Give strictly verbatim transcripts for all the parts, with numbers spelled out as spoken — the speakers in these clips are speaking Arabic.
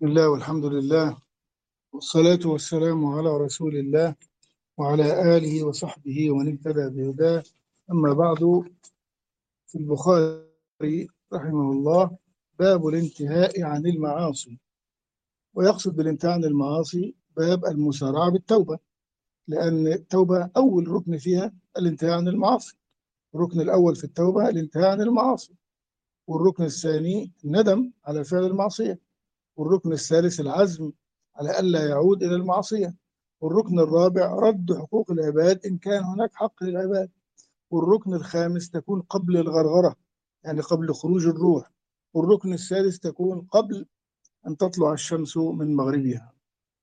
بسم الله والحمد لله والصلاة والسلام على رسول الله وعلى آله وصحبه ومن اهتدى بهداه. أما بعد، في البخاري رحمه الله باب الانتهاء عن المعاصي، ويقصد بالانتهاء عن المعاصي باب المسارعة بالتوبة، لأن التوبة أول ركن فيها الانتهاء عن المعاصي. الركن الأول في التوبة الانتهاء عن المعاصي، والركن الثاني الندم على فعل المعصية، والركن الثالث العزم على ألا يعود إلى المعصية، والركن الرابع رد حقوق العباد إن كان هناك حق للعباد، والركن الخامس تكون قبل الغرغرة، يعني قبل خروج الروح، والركن السادس تكون قبل أن تطلع الشمس من مغربها.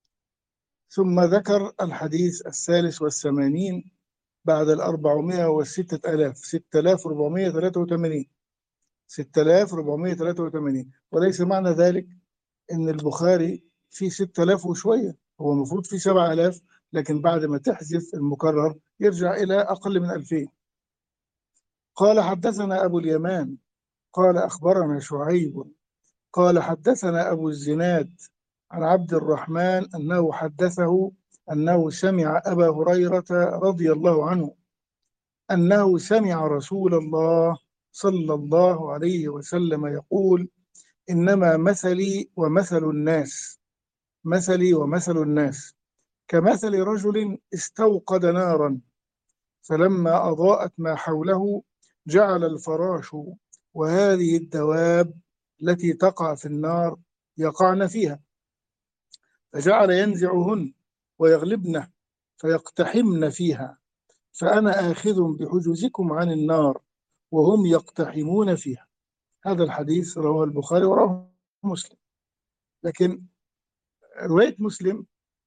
ثم ذكر الحديث الثالث والثمانين بعد الأربعمائة والستة آلاف، ستة آلاف وأربعمائة وثلاثة وثمانين، ستة آلاف وأربعمائة وثلاثة وثمانين. وليس معنى ذلك ان البخاري فيه ستة آلاف وشويه، هو المفروض فيه سبعة آلاف، لكن بعد ما تحذف المكرر يرجع الى اقل من ألفين. قال حدثنا ابو اليمان قال اخبرنا شعيب قال حدثنا ابو الزناد عن عبد الرحمن انه حدثه انه سمع ابا هريره رضي الله عنه انه سمع رسول الله صلى الله عليه وسلم يقول: انما مثلي ومثل الناس مثلي ومثل الناس كمثل رجل استوقد نارا، فلما أضاءت ما حوله جعل الفراش وهذه الدواب التي تقع في النار يقعن فيها، فجعل ينزعهن ويغلبن فيقتحمن فيها، فأنا آخذ بحجزكم عن النار وهم يقتحمون فيها. هذا الحديث رواه البخاري ورواه مسلم. لكن رواية مسلم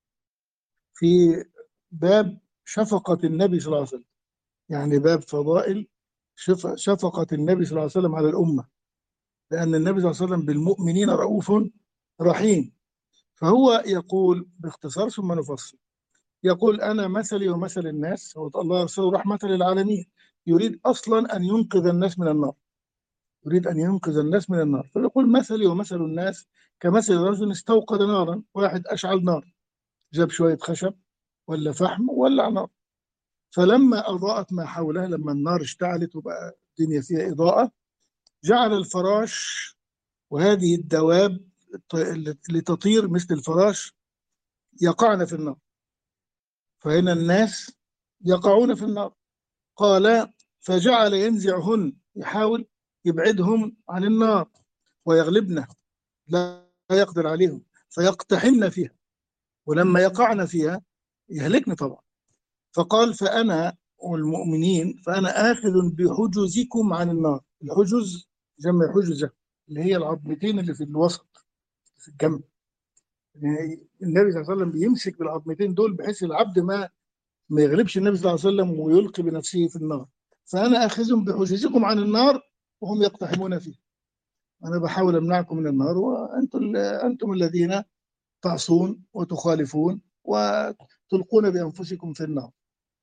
في باب شفقة النبي صلى الله عليه وسلم، يعني باب فضائل شف- شفقة النبي صلى الله عليه وسلم على الأمة، لأن النبي صلى الله عليه وسلم بالمؤمنين رؤوف رحيم. فهو يقول باختصار ثم نفصل، يقول: أنا مثلي ومثل الناس، هو الله يرسله رحمة للعالمين، يريد أصلا أن ينقذ الناس من النار، يريد أن ينقذ الناس من النار. فيقول: مثلي ومثل الناس كمثل رجل استوقد نارا، واحد أشعل نار، جاب شوية خشب ولا فحم وولع نار، فلما أضاءت ما حولها، لما النار اشتعلت وبقى الدنيا فيها إضاءة، جعل الفراش وهذه الدواب اللي تطير مثل الفراش يقعن في النار، فهنا الناس يقعون في النار. قال: فجعل ينزعهن، يحاول يبعدهم عن النار، ويغلبن، لا يقدر عليهم، فيقتحمن فيها، ولما يقعن فيها يهلكن طبعا. فقال: فأنا والمؤمنين فأنا آخذ بحجزكم عن النار. الحجز جمع حجزة، اللي هي العظمتين اللي في الوسط في الجنب. يعني النبي صلى الله عليه وسلم بيمسك بالعظمتين دول بحيث العبد ما ما يغلبش النبي صلى الله عليه وسلم ويلقي بنفسه في النار. فأنا آخذ بحجزكم عن النار وهم يقتحمون فيه. أنا بحاول أمنعكم من النار، وأنتم أنتم الذين تعصون وتخالفون وتلقون بأنفسكم في النار.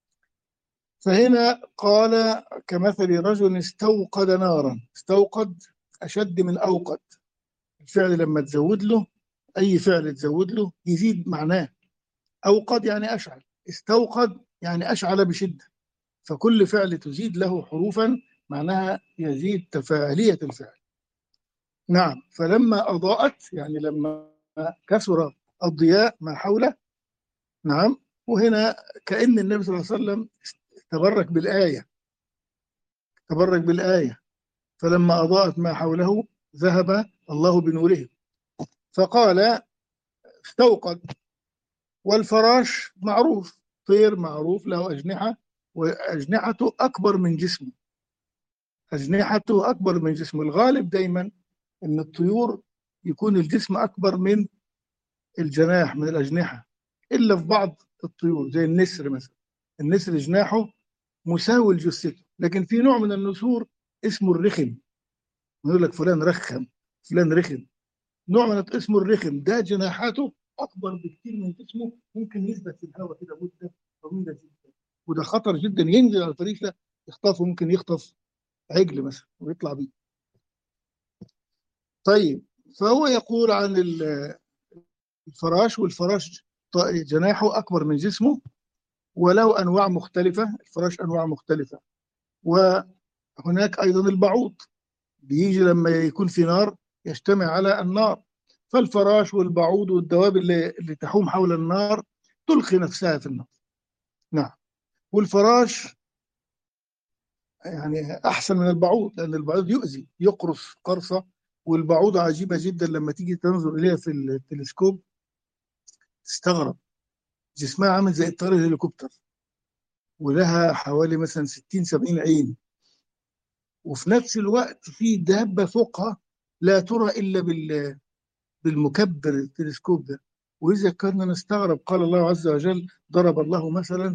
فهنا قال: كمثل رجل استوقد نارا. استوقد أشد من أوقد، الفعل لما تزود له، أي فعل تزود له يزيد معناه. أوقد يعني أشعل، استوقد يعني أشعل بشدة، فكل فعل تزيد له حروفا معناها يزيد تفاعلية الفعل. نعم، فلما أضاءت يعني لما كثر الضياء ما حوله. نعم، وهنا كأن النبي صلى الله عليه وسلم تبرك بالآية، تبرك بالآية: فلما أضاءت ما حوله ذهب الله بنورهم. فقال: استوقد. والفراش معروف، طير معروف له أجنحة، وأجنحته أكبر من جسمه، أجنحته أكبر من جسمه. الغالب دايما أن الطيور يكون الجسم أكبر من الجناح، من الأجنحة، إلا في بعض الطيور زي النسر مثلا. النسر جناحه مساوي لجثته، لكن في نوع من النسور اسمه الرخم، يقول لك فلان رخم، فلان رخم. نوع من اسمه الرخم ده جناحاته اكبر بكثير من جسمه، ممكن يثبت في الهواء كده مده طويله جدا، وده خطر جدا، ينزل على الفريسه يخطفه، ممكن يخطف عجل مثلا ويطلع بيه. طيب، فهو يقول عن الفراش، والفراش جناحه أكبر من جسمه، وله أنواع مختلفة. الفراش أنواع مختلفة. وهناك أيضا البعوض، بيجي لما يكون في نار يجتمع على النار. فالفراش والبعوض والدواب اللي, اللي تحوم حول النار تلقي نفسها في النار. نعم. والفراش يعني أحسن من البعوض، لأن البعوض يؤذي، يقرص قرصة. والبعوضة عجيبة جدا، لما تيجي تنظر إليها في التلسكوب تستغرب. جسمها عامل زي إطار الهليكوبتر، ولها حوالي مثلا ستين سبعين عين، وفي نفس الوقت في دابة فوقها لا ترى إلا بال بالمكبر التلسكوب ده. وإذا كنا نستغرب، قال الله عز وجل: ضرب الله مثلا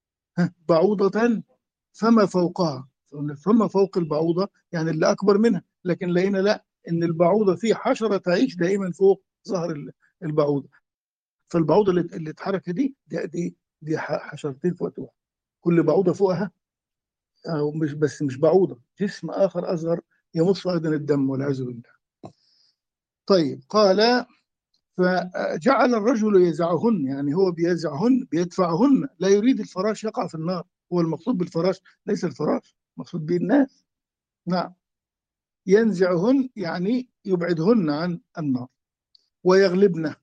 بعوضة فما فوقها. فما فوق البعوضة يعني اللي أكبر منها، لكن لقينا لا، إن البعوضة في حشرة تعيش دائما فوق ظهر البعوضة. فالبعوضة اللي اللي اتحركت دي دي دي, دي حشرتين في وقت واحد. كل بعوضة فوقها، أو مش بس مش بعوضة، جسم آخر أصغر يمص أيضا الدم والعياذ بالله. طيب، قال: فجعل الرجل يزعهن، يعني هو بيزعهن بيدفعهن، لا يريد الفراش يقع في النار. هو المقصود بالفراش ليس الفراش، المقصود به الناس. نعم. ينزعهن يعني يبعدهن عن النار. ويغلبن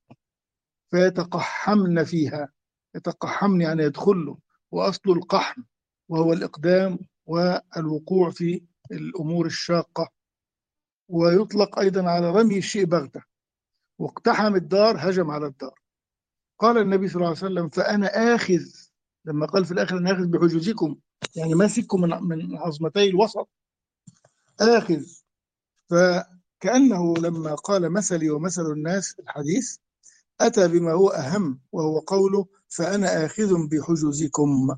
فيتقحمن فيها. يتقحمن يعني يدخل، وأصل القحم وهو الإقدام والوقوع في الأمور الشاقة. ويطلق أيضا على رمي الشيء بغتة. واقتحم الدار، هجم على الدار. قال النبي صلى الله عليه وسلم: فأنا آخذ. لما قال في الآخر: أنا آخذ بحجوزكم، يعني ماسككم من من عظمتي الوسط. آخذ. فكأنه لما قال مثلي ومثل الناس الحديث، أتى بما هو أهم، وهو قوله: فأنا آخذ بحجوزكم.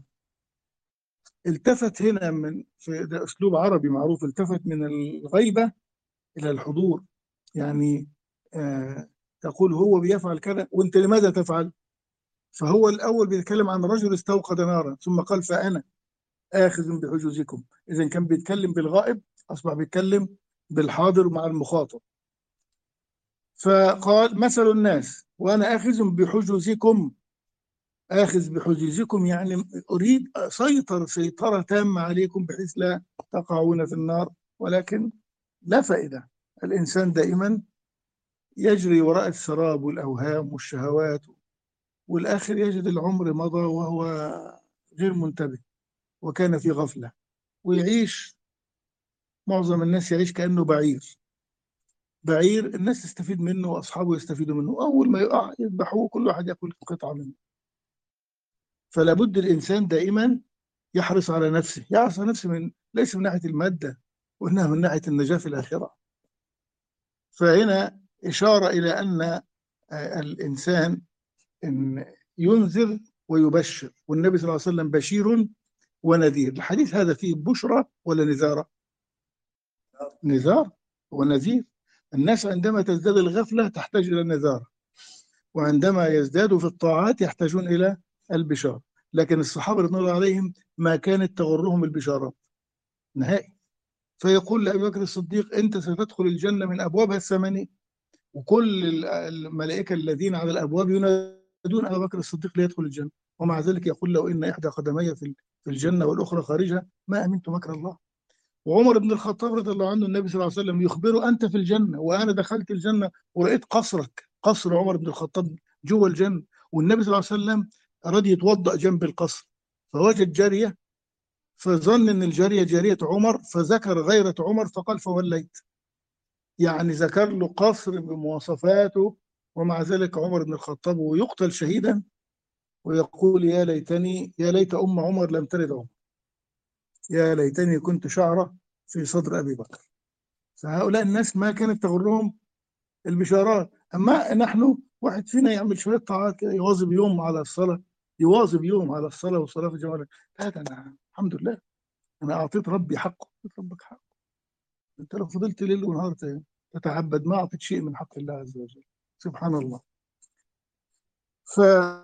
التفت هنا من في ده أسلوب عربي معروف، التفت من الغيبة إلى الحضور. يعني آه تقول هو بيفعل كذا وأنت لماذا تفعل؟ فهو الأول بيتكلم عن رجل استوقد نارا، ثم قال: فأنا آخذ بحجوزكم. إذا كان بيتكلم بالغائب، أصبح بيتكلم بالحاضر مع المخاطب. فقال: مثل الناس وأنا آخذ بحجوزكم. آخذ بحجوزكم يعني أريد أسيطر سيطرة تامة عليكم بحيث لا تقعون في النار. ولكن لا فائدة. الإنسان دائما يجري وراء السراب والأوهام والشهوات، والآخر يجد العمر مضى وهو غير منتبه، وكان في غفلة. ويعيش، معظم الناس يعيش كأنه بعير. بعير الناس تستفيد منه وأصحابه يستفيدوا منه، أول ما يقع يذبحوه، كل واحد يأكل قطعة منه. فلا بد الإنسان دائما يحرص على نفسه، يحرص على نفسه من ليس من ناحية المادة، وإنها من ناحية النجاة في الآخرة. فهنا إشارة إلى أن الإنسان إن ينذر ويبشر، والنبي صلى الله عليه وسلم بشير ونذير. الحديث هذا فيه بشرى ولا نذارة؟ نذار ونذير. الناس عندما تزداد الغفلة تحتاج إلى النذارة، وعندما يزدادوا في الطاعات يحتاجون إلى البشارة. لكن الصحابة رضي الله عليهم ما كانت تغرهم البشارات نهائي. فيقول لأبي بكر الصديق: أنت ستدخل الجنة من أبوابها الثمانية. وكل الملائكة الذين على الأبواب ينادون أبا بكر الصديق ليدخل الجنة، ومع ذلك يقول: لو إن إحدى قدمي في الجنة والأخرى خارجها ما أمنت مكر الله. وعمر بن الخطاب رضي الله عنه النبي صلى الله عليه وسلم يخبره: أنت في الجنة، وأنا دخلت الجنة ورأيت قصرك، قصر عمر بن الخطاب جوه الجنة. والنبي صلى الله عليه وسلم أراد يتوضأ جنب القصر، فوجد جارية، فظن أن الجارية جارية عمر، فذكر غيرة عمر فقال: فوليت. يعني ذكر له قصر بمواصفاته، ومع ذلك عمر بن الخطاب ويقتل شهيدا ويقول: يا ليتني يا ليت أم عمر لم تلد عمر، يا ليتني كنت شعرة في صدر أبي بكر. فهؤلاء الناس ما كانت تغرهم البشارات. أما نحن، واحد فينا يعمل شوية طاعات كده، يواظب يوم على الصلاة، يواظب يوم على الصلاة والصلاة في الجماعة. هذا أنا الحمد لله، أنا أعطيت ربي حقه. أعطيت ربك حقه. أنت لو فضلت ليل ونهار تتعبد ما أعطيت شيء من حق الله عز وجل. سبحان الله. ف...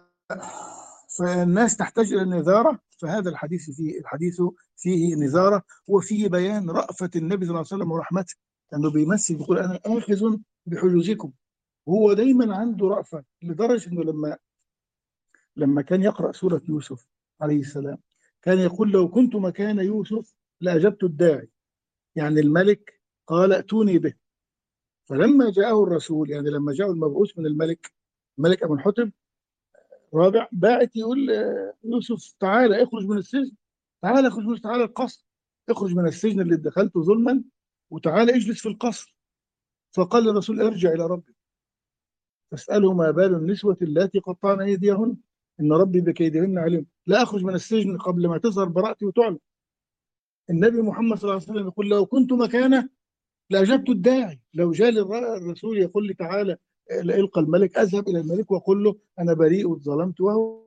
فالناس تحتاج إلى النذارة. فهذا الحديث فيه الحديث فيه نذارة، وفيه بيان رأفة النبي صلى الله عليه وسلم ورحمته، لأنه بيمثل، بيقول: أنا آخذ بحجوزكم، وهو دايما عنده رأفة، لدرجة انه لما لما كان يقرأ سورة يوسف عليه السلام كان يقول: لو كنت مكان يوسف لأجبت الداعي. يعني الملك قال: ائتوني به. فلما جاءه الرسول، يعني لما جاءه المبعوث من الملك، الملك أبو الحتب رابع باعت يقول آه، يوسف: تعالى اخرج من السجن، تعالى اخرج من تعالى القصر، اخرج من السجن اللي دخلته ظلما، وتعالى اجلس في القصر. فقال الرسول: ارجع إلى ربك فاسأله ما بال النسوة اللاتي قطعن أيديهن إن ربي بكيدهن عليم. لا أخرج من السجن قبل ما تظهر براءتي وتعلن. النبي محمد صلى الله عليه وسلم يقول: لو كنت مكانه لأجبت الداعي. لو جاء الرسول يقول لي: تعالى القى الملك، أذهب إلى الملك وأقول له: أنا بريء وظلمت وهو.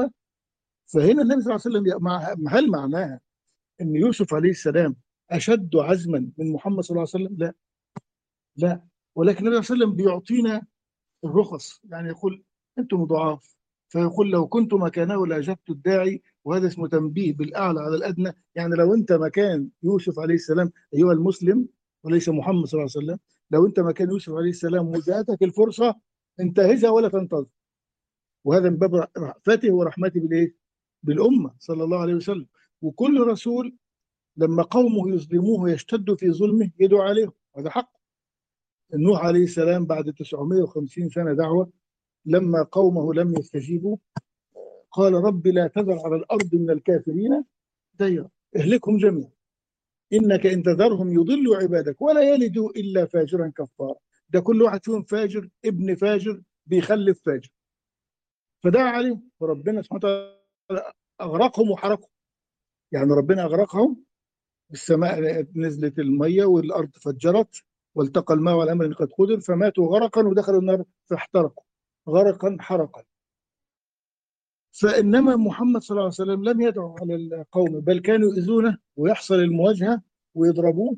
فهنا النبي صلى الله عليه وسلم مع هل معناها أن يوسف عليه السلام أشد عزما من محمد صلى الله عليه وسلم؟ لا، لا. ولكن النبي صلى الله عليه وسلم بيعطينا الرخص، يعني يقول: انتم ضعاف. فيقول: لو كنت مكانه لاجبت الداعي. وهذا اسمه تنبيه بالاعلى على الادنى. يعني لو انت مكان يوسف عليه السلام ايها المسلم، وليس محمد صلى الله عليه وسلم، لو انت مكان يوسف عليه السلام وجاءتك الفرصه انتهزها ولا تنتظر. وهذا من باب رأفته ورحمته بالايه؟ بالامه صلى الله عليه وسلم. وكل رسول لما قومه يظلموه ويشتد في ظلمه يدعو عليهم، هذا حق. نوح عليه السلام بعد تسعمائة وخمسين سنه دعوه، لما قومه لم يستجيبوا قال: رب لا تذر على الأرض من الكافرين ديرا، اهلكهم جميعا إنك إن تذرهم يضلوا عبادك ولا يلدوا إلا فاجرا كفارا. ده كل واحد فيهم فاجر ابن فاجر بيخلف فاجر. فدعا عليهم وربنا سبحانه وتعالى أغرقهم وحرقهم. يعني ربنا أغرقهم، السماء نزلت المية والأرض فجرت والتقى الماء على أمر قد قدر فماتوا غرقا ودخلوا النار فاحترقوا غرقا حرقا. فإنما محمد صلى الله عليه وسلم لم يدعو على القوم، بل كانوا يؤذونه ويحصل المواجهة ويضربوه،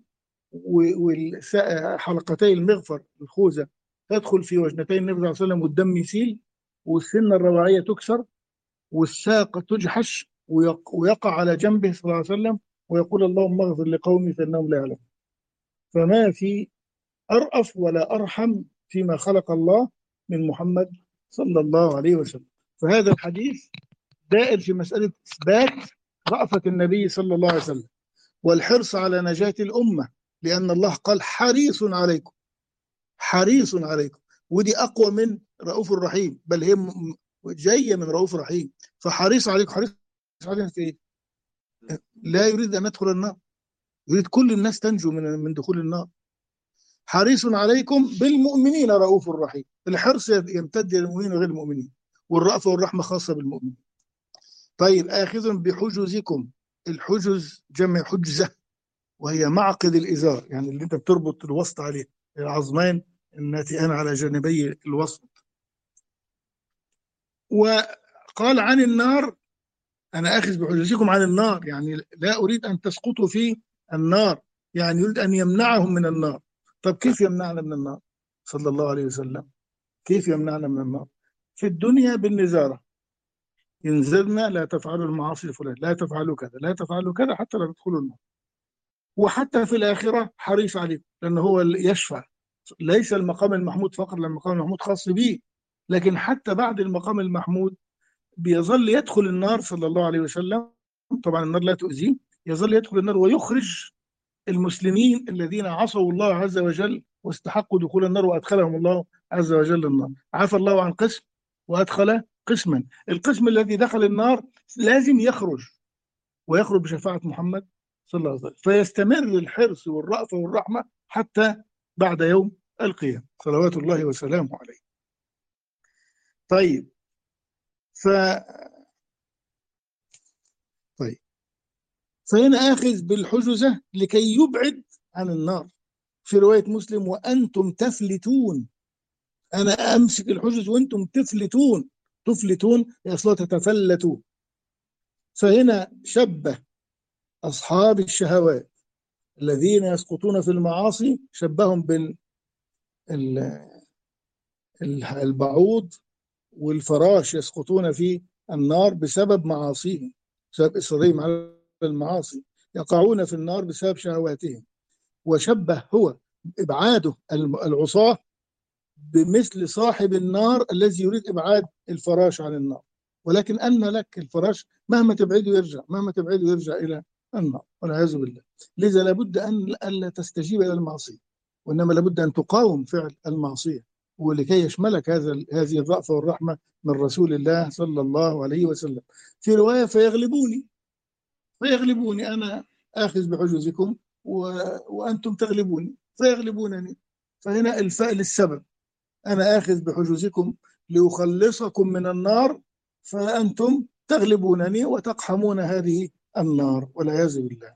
وحلقتي المغفر الخوذة تدخل في وجنتي النبي صلى الله عليه وسلم والدم يسيل والسنة الروعية تكسر والساق تجحش ويقع على جنبه صلى الله عليه وسلم ويقول: اللهم اغفر لقومي فإنهم لا يعلمون. فما في أرأف ولا أرحم فيما خلق الله من محمد صلى الله عليه وسلم. فهذا الحديث دائر في مسألة إثبات رأفة النبي صلى الله عليه وسلم والحرص على نجاة الأمة، لأن الله قال: حريص عليكم، حريص عليكم. ودي أقوى من رؤوف الرحيم، بل هي جاية من رؤوف الرحيم. فحريص عليكم، حريص علينا في إيه؟ لا يريد أن ندخل النار، يريد كل الناس تنجو من من دخول النار. حريص عليكم بالمؤمنين رؤوف رحيم. الحرص يمتد للمؤمنين وغير المؤمنين، والرأفة والرحمة خاصة بالمؤمنين. طيب: آخذ بحجزكم. الحجز جمع حجزة، وهي معقد الإزار، يعني اللي أنت بتربط الوسط عليه، العظمان الناتئان على جانبي الوسط. وقال عن النار: أنا آخذ بحجزكم عن النار، يعني لا أريد أن تسقطوا في النار، يعني يريد أن يمنعهم من النار. طب كيف يمنعنا من النار صلى الله عليه وسلم؟ كيف يمنعنا من النار؟ في الدنيا بالنزارة، ينذرنا: لا تفعلوا المعاصي الفلان، لا تفعلوا كذا، لا تفعلوا كذا حتى لا تدخلوا النار. وحتى في الآخرة حريص عليكم، لأنه هو اللي يشفع. ليس المقام المحمود فقط، لأن المقام المحمود خاص به، لكن حتى بعد المقام المحمود بيظل يدخل النار صلى الله عليه وسلم. طبعا النار لا تؤذيه، يظل يدخل النار ويخرج المسلمين الذين عصوا الله عز وجل واستحقوا دخول النار وأدخلهم الله عز وجل النار. عفى الله عن قسم وأدخل قسما. القسم الذي دخل النار لازم يخرج، ويخرج بشفاعة محمد صلى الله عليه وسلم. فيستمر الحرص والرأفة والرحمة حتى بعد يوم القيامة صلوات الله وسلامه عليه. طيب ف طيب فهنا آخذ بالحجزة لكي يبعد عن النار. في رواية مسلم: وأنتم تفلتون. أنا أمسك الحجز وأنتم تفلتون. تفلتون هي أصلا تتفلتوا. فهنا شبه أصحاب الشهوات الذين يسقطون في المعاصي، شبههم بالبعوض والفراش يسقطون في النار بسبب معاصيهم، بسبب إصرارهم على المعاصي، يقعون في النار بسبب شهواتهم. وشبه هو إبعاده العصاة بمثل صاحب النار الذي يريد إبعاد الفراش عن النار، ولكن أن لك الفراش مهما تبعده يرجع، مهما تبعده يرجع إلى النار والعياذ بالله. لذا لابد أن ألا تستجيب إلى المعصية، وإنما لابد أن تقاوم فعل المعصية، ولكي يشملك هذا هذه الرأفة والرحمة من رسول الله صلى الله عليه وسلم. في رواية فيغلبوني، فيغلبوني أنا آخذ بحجوزكم و... وأنتم تغلبوني فيغلبونني. فهنا الفاء للسبب، أنا آخذ بحجوزكم لأخلصكم من النار، فأنتم تغلبونني وتقحمون هذه النار والعياذ بالله.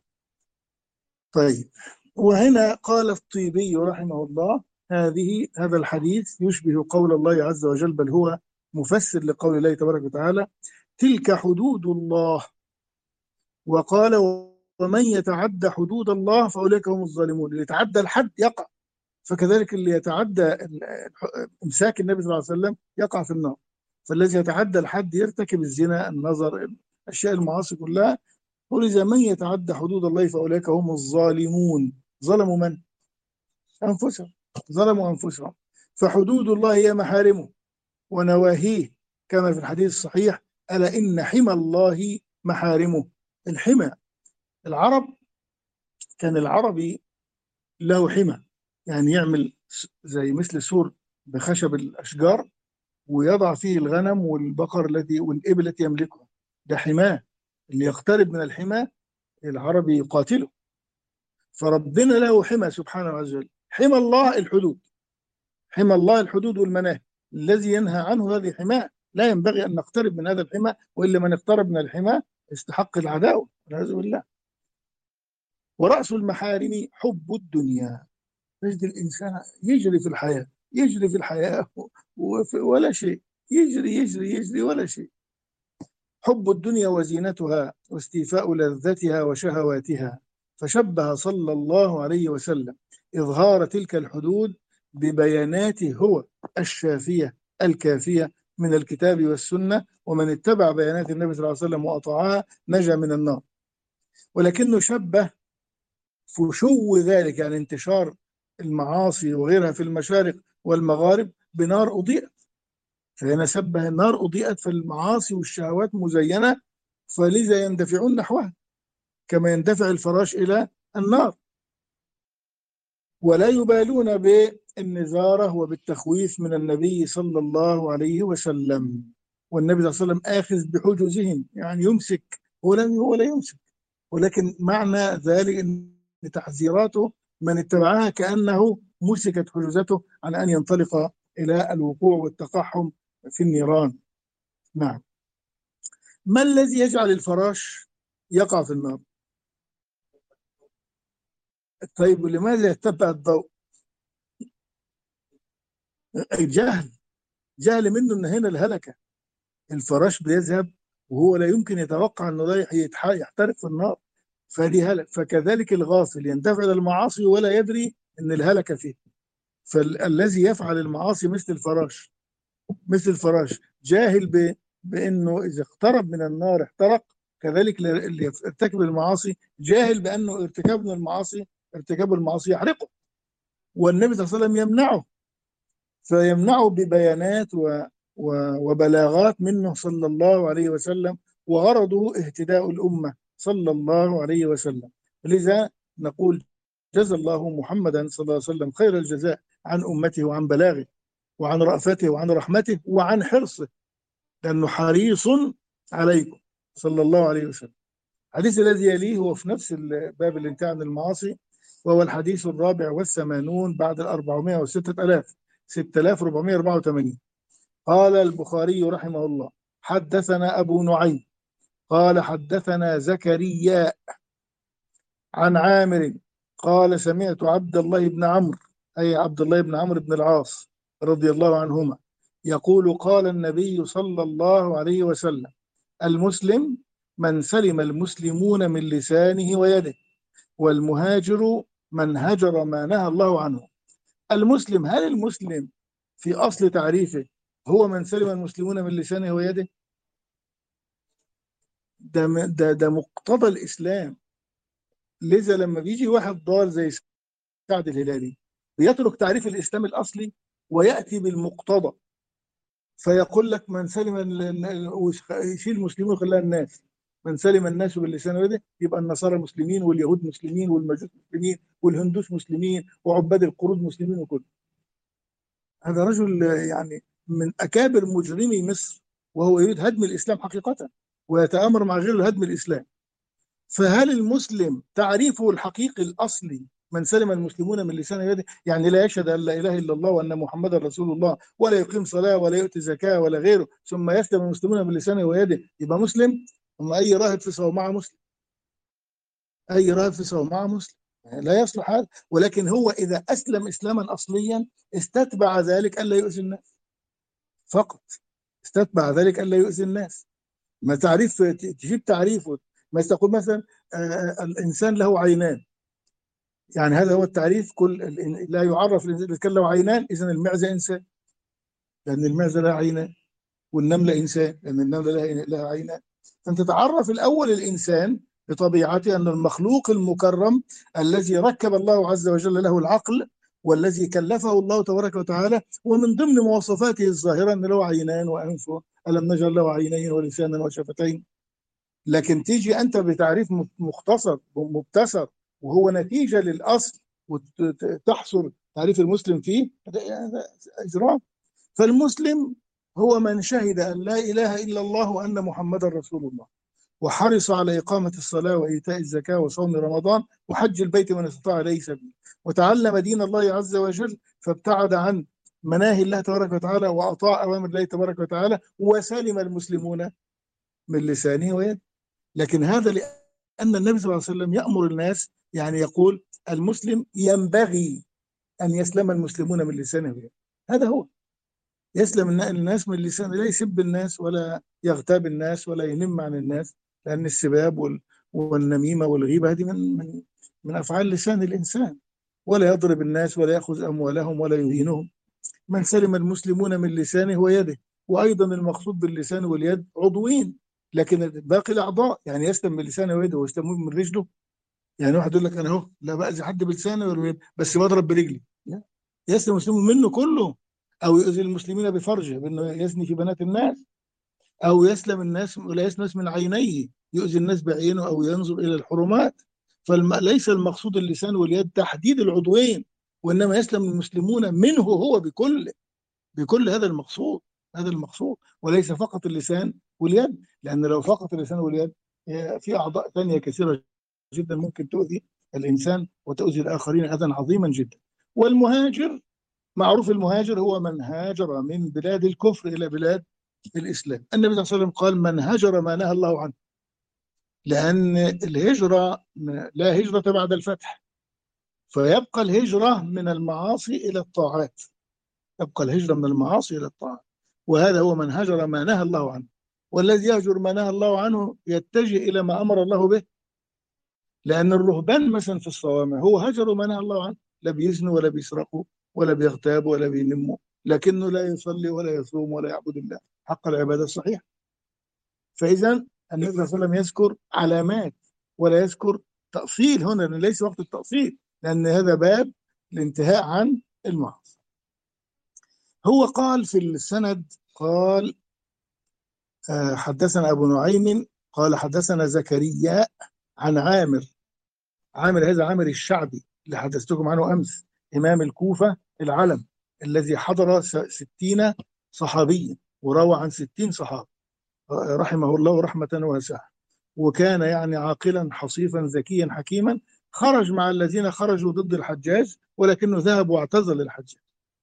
طيب، وهنا قال الطيبي رحمه الله: هذه هذا الحديث يشبه قول الله عز وجل، بل هو مفسر لقول الله تبارك وتعالى: تلك حدود الله. وقال: ومن يتعدى حدود الله فأولئك هم الظالمون. اللي يتعدى الحد يقع، فكذلك اللي يتعدى امساك النبي صلى الله عليه وسلم يقع في النار. فالذي يتعدى الحد يرتكب الزنا، النظر، الاشياء المعاصي كلها. ولذا من يتعدى حدود الله فاولئك هم الظالمون. ظلموا من؟ انفسهم، ظلموا انفسهم. فحدود الله هي محارمه ونواهيه، كما في الحديث الصحيح: الا ان حمى الله محارمه. الحمى، العرب كان العربي له حمى، يعني يعمل زي مثل سور بخشب الأشجار ويضع فيه الغنم والبقر التي والإبل التي يملكها، ده حماه. اللي يقترب من الحمى العربي يقاتله. فربنا له حمى سبحانه وتعالى. حمى الله الحدود، حمى الله الحدود والمناهي. الذي ينهى عنه هذه حماه، لا ينبغي أن نقترب من هذا الحمى، وإلا من اقترب من الحمى استحق العداوة والعياذ بالله. ورأس المحارم حب الدنيا. تجد الإنسان يجري في الحياة، يجري في الحياة ولا شيء، يجري يجري يجري ولا شيء. حب الدنيا وزينتها واستيفاء لذتها وشهواتها. فشبه صلى الله عليه وسلم إظهار تلك الحدود ببياناته هو الشافية الكافية من الكتاب والسنة، ومن اتبع بيانات النبي صلى الله عليه وسلم وأطاعها نجا من النار. ولكنه شبه فشو ذلك، يعني انتشار المعاصي وغيرها في المشارق والمغارب، بنار أضيئت. فهنا شبه النار أضيئت، فالمعاصي والشهوات مزينة، فلذا يندفعون نحوها كما يندفع الفراش إلى النار، ولا يبالون بالنذارة وبالتخويف من النبي صلى الله عليه وسلم. والنبي صلى الله عليه وسلم آخذ بحجزهم، يعني يمسك ولن ولا يمسك، ولكن معنى ذلك أن تحذيراته من اتبعها كأنه مسكت حجزته عن أن ينطلق إلى الوقوع والتقحم في النيران. نعم. ما الذي يجعل الفراش يقع في النار؟ طيب، لماذا يتبع الضوء؟ الجهل، جهل منه أن هنا الهلكة. الفراش بيذهب وهو لا يمكن يتوقع أنه رايح يحترق في النار، فدي هلك. فكذلك الغافل يندفع إلى المعاصي ولا يدري أن الهلكة فيه. فالذي يفعل المعاصي مثل الفراش، مثل الفراش جاهل ب... بأنه إذا اقترب من النار احترق. كذلك اللي يرتكب المعاصي جاهل بأنه ارتكاب من المعاصي ارتكاب المعاصي يحرقه، والنبي صلى الله عليه وسلم يمنعه، فيمنعه ببيانات و... و... وبلاغات منه صلى الله عليه وسلم، وغرضه اهتداء الأمة صلى الله عليه وسلم. لذا نقول: جزى الله محمدا صلى الله عليه وسلم خير الجزاء عن أمته وعن بلاغه وعن رأفته وعن رحمته وعن حرصه، لأنه حريص عليكم صلى الله عليه وسلم. الحديث الذي يليه هو في نفس الباب اللي انتهى عن المعاصي، وهو الحديث الرابع والثمانون بعد الأربعمائة وستة آلاف، ستة آلاف وأربعمائة وأربعة وثمانين. قال البخاري رحمه الله: حدثنا أبو نعيم قال حدثنا زكريا عن عامر قال سمعت عبد الله بن عمرو، أي عبد الله بن عمرو بن العاص رضي الله عنهما، يقول: قال النبي صلى الله عليه وسلم: المسلم من سلم المسلمون من لسانه ويده، والمهاجر من هجر ما نهى الله عنه. المسلم، هل المسلم في أصل تعريفه هو من سلم المسلمون من لسانه ويده؟ ده, ده, ده مقتضى الإسلام. لذا لما بيجي واحد ضال زي سعد الهلالي بيترك تعريف الإسلام الأصلي ويأتي بالمقتضى، فيقول لك من سلم ال- ال- ويش- يشيل المسلمين ويخليها الناس، من سلم الناس باللسان واليد، يبقى النصارى مسلمين واليهود مسلمين والمجوس مسلمين والهندوس مسلمين وعباد القرود مسلمين وكل. هذا رجل يعني من أكابر مجرمي مصر، وهو يريد هدم الإسلام حقيقة ويتآمر مع غيره لهدم الإسلام. فهل المسلم تعريفه الحقيقي الأصلي من سلم المسلمون من لسان يده؟ يعني لا يشهد أن لا إله إلا الله وأن محمدا رسول الله، ولا يقيم صلاة ولا يؤتي زكاة ولا غيره، ثم يسلم المسلمون من لسانه ويده، يبقى مسلم؟ أما أي راهب في صومعة مسلم، أي راهب في صومعة مسلم، لا يصلح هذا. ولكن هو إذا أسلم إسلاما أصليا استتبع ذلك ألا يؤذي الناس فقط، استتبع ذلك ألا يؤذي الناس. ما تعريف تجيب تعريفه، ما تقول مثلا آه، الإنسان له عينان، يعني هذا هو التعريف. كل لا يعرف الإنسان إذا كان له عينان إذن المعزة إنسان، لأن المعزة لها عينان، والنملة إنسان لأن النملة لها لها عينان. فأنت تعرف الأول الإنسان بطبيعته أن المخلوق المكرم الذي ركب الله عز وجل له العقل، والذي كلفه الله تبارك وتعالى، ومن ضمن مواصفاته الظاهرة أن له عينان وأنف، ألم نجعل له عينين ولسانا وشفتين. لكن تيجي أنت بتعريف مختصر مبتسر وهو نتيجة للأصل وتحصر تعريف المسلم فيه، هذا إجرام. فالمسلم هو من شهد أن لا إله إلا الله وأن محمدا رسول الله، وحرص على إقامة الصلاة وإيتاء الزكاة وصوم رمضان وحج البيت من استطاع إليه سبيلا، وتعلم دين الله عز وجل فابتعد عن مناهي الله تبارك وتعالى وأطاع أوامر الله تبارك وتعالى، وسلم المسلمون من لسانه ويده. لكن هذا لأن النبي صلى الله عليه وسلم يأمر الناس، يعني يقول المسلم ينبغي أن يسلم المسلمون من لسانه ويده. هذا هو يسلم الناس من لسانه، لا يسب الناس ولا يغتاب الناس ولا ينم عن الناس، لأن السباب وال- والنميمة والغيبة هذه من من من أفعال لسان الإنسان. ولا يضرب الناس ولا يأخذ أموالهم ولا يهينهم. من سلم المسلمون من لسانه ويده. وأيضا المقصود باللسان واليد عضوين، لكن باقي الأعضاء، يعني يسلم من لسانه ويده ويسلم من رجله. يعني واحد يقول لك أنا أهو لا بأذي حد بلسانه ولا بيد، بس بضرب برجلي، لا، يسلم المسلم منه كله. أو يؤذي المسلمين بفرجه بأنه يزني في بنات الناس، أو يسلم الناس ولا يسلم الناس من عينيه، يؤذي الناس بعينه أو ينظر إلى الحرمات. فليس المقصود اللسان واليد تحديد العضوين، وإنما يسلم المسلمون منه هو بكل بكل هذا المقصود، هذا المقصود، وليس فقط اللسان واليد. لأن لو فقط اللسان واليد آه، في أعضاء ثانية كثيرة جدا ممكن تؤذي الإنسان وتؤذي الآخرين أذى عظيما جدا. والمهاجر معروف، المهاجر هو من هاجر من بلاد الكفر إلى بلاد الإسلام. النبي صلى الله عليه وسلم قال من هجر ما نهى الله عنه، لأن الهجرة لا هجرة بعد الفتح، فيبقى الهجرة من المعاصي إلى الطاعات، تبقى الهجرة من المعاصي إلى الطاعة. وهذا هو من هجر ما نهى الله عنه. والذي يهجر ما نهى الله عنه يتجه إلى ما أمر الله به. لأن الرهبان مثلا في الصوامع هو هجروا ما نهى الله عنه، لا بيزنوا ولا بيسرقوا ولا بيغتابوا ولا بينموا، لكنه لا يصلي ولا يصوم ولا يعبد الله حق العبادة الصحيحة. فإذا النبي صلى الله عليه وسلم يذكر علامات ولا يذكر تأصيل هنا، لأن ليس وقت التأصيل، لأن هذا باب الانتهاء عن المعاصي. هو قال في السند، قال آه، حدثنا أبو نعيم قال حدثنا زكريا عن عامر. عامر هذا عامر الشعبي اللي حدثتكم عنه أمس، إمام الكوفة العلم، الذي حضر س- ستين صحابيا وروى عن ستين صحابي، آه، رحمه الله رحمة واسعة. وكان يعني عاقلا حصيفا ذكيا حكيما. خرج مع الذين خرجوا ضد الحجاج، ولكنه ذهب واعتزل الحجاج.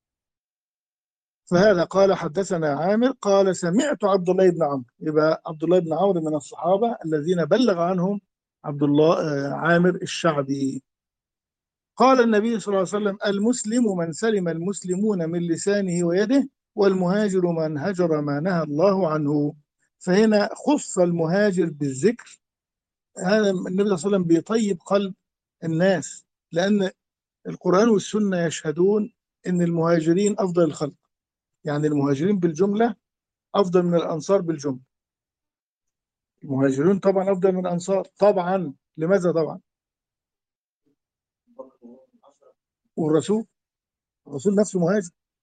فهذا قال حدثنا عامر قال سمعت عبد الله بن عمرو. يبقى عبد الله بن عمرو من الصحابة الذين بلغ عنهم عبد الله آه، عامر الشعبي. قال النبي صلى الله عليه وسلم المسلم من سلم المسلمون من لسانه ويده، والمهاجر من هجر ما نهى الله عنه. فهنا خص المهاجر بالذكر. هذا النبي صلى الله عليه وسلم بيطيب قلب الناس، لأن القرآن والسنة يشهدون أن المهاجرين أفضل الخلق. يعني المهاجرين بالجملة أفضل من الأنصار بالجملة. المهاجرون طبعا أفضل من الأنصار طبعا. لماذا طبعا؟ والرسول، الرسول نفسه مهاجر.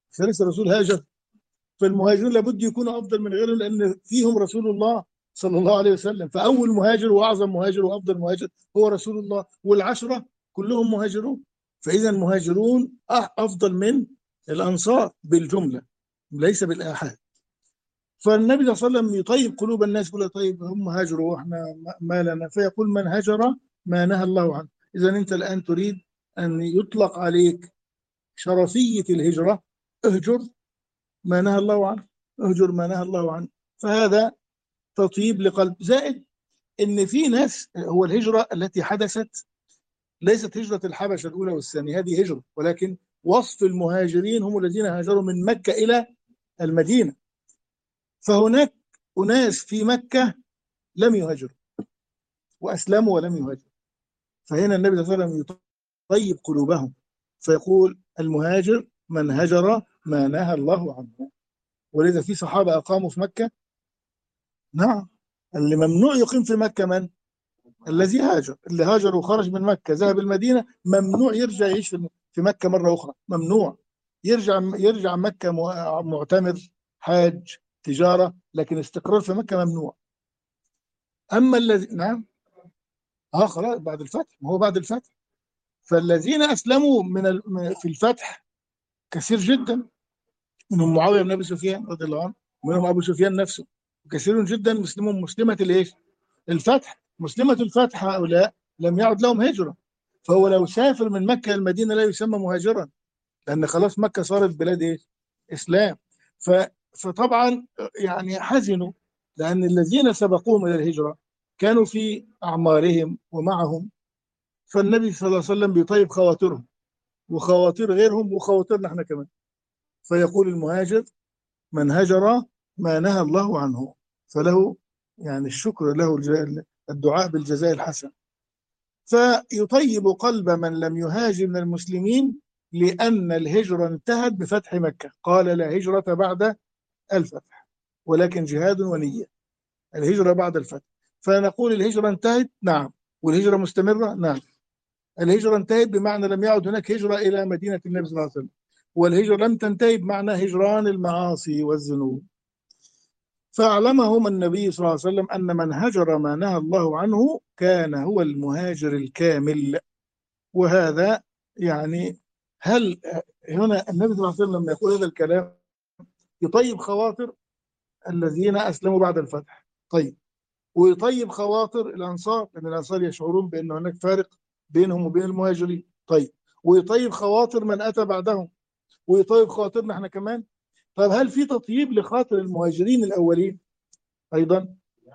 ثالث رسول هاجر. فالمهاجرون لابد يكونوا افضل من غيرهم، لان فيهم رسول الله صلى الله عليه وسلم. فاول مهاجر واعظم مهاجر وافضل مهاجر هو رسول الله، والعشره كلهم مهاجرون. فاذا المهاجرون افضل من الانصار بالجمله، ليس بالاحاد. فالنبي صلى الله عليه وسلم يطيب قلوب الناس، يقول طيب هم هاجروا واحنا ما لنا، فيقول من هجر ما نهى الله عنه. اذا انت الان تريد ان يطلق عليك شرفيه الهجره، اهجر ما نهى الله عنه، اهجر ما نهى الله عنه. فهذا تطيب لقلب. زائد ان في ناس، هو الهجره التي حدثت ليست هجره الحبشه الاولى والثانيه، هذه هجره، ولكن وصف المهاجرين هم الذين هاجروا من مكه الى المدينه. فهناك اناس في مكه لم يهاجروا واسلموا ولم يهاجروا، فهنا النبي صلى الله عليه وسلم يطيب قلوبهم فيقول المهاجر من هجر ما نهى الله عنه. ولذا في صحابه اقاموا في مكه. نعم. اللي ممنوع يقيم في مكة من؟ الذي هاجر. اللي هاجر وخرج من مكة ذهب المدينة ممنوع يرجع يعيش في مكة مرة أخرى، ممنوع يرجع يرجع مكة معتمر، حاج، تجارة، لكن استقرار في مكة ممنوع. أما الذي نعم اه خلاص بعد الفتح، ما هو بعد الفتح. فالذين أسلموا من ال... في الفتح كثير جدا، منهم معاوية بن أبي سفيان رضي الله عنه، ومنهم أبو سفيان نفسه، كثير جدا مسلمون مسلمة الإيش؟ الفتح. مسلمة الفتح هؤلاء لم يعد لهم هجرة، فهو لو سافر من مكة المدينة لا يسمى مهاجرا، لأن خلاص مكة صارت بلاد إيه؟ إسلام. ف... فطبعا يعني حزنوا، لأن الذين سبقوهم إلى الهجرة كانوا في أعمارهم ومعهم، فالنبي صلى الله عليه وسلم بيطيب خواطرهم وخواطر غيرهم وخواطرنا احنا كمان. فيقول المهاجر من هجر ما نهى الله عنه، فله يعني الشكر له الدعاء بالجزاء الحسن. فيطيب قلب من لم يهاجر من المسلمين، لأن الهجرة انتهت بفتح مكة، قال لا هجرة بعد الفتح ولكن جهاد ونية. الهجرة بعد الفتح. فنقول الهجرة انتهت، نعم. والهجرة مستمرة، نعم. الهجرة انتهت بمعنى لم يعد هناك هجرة إلى مدينة النبي صلى الله عليه وسلم، والهجرة لم تنتهي بمعنى هجران المعاصي والذنوب. فأعلمهم النبي صلى الله عليه وسلم أن من هجر ما نهى الله عنه كان هو المهاجر الكامل. وهذا يعني هل هنا النبي صلى الله عليه وسلم لما يقول هذا الكلام يطيب خواطر الذين أسلموا بعد الفتح، طيب، ويطيب خواطر الأنصار، لأن الأنصار يشعرون بأن هناك فارق بينهم وبين المهاجرين، طيب، ويطيب خواطر من أتى بعدهم، ويطيب خواطرنا احنا كمان. طيب هل في تطيب لخاطر المهاجرين الأولين أيضا؟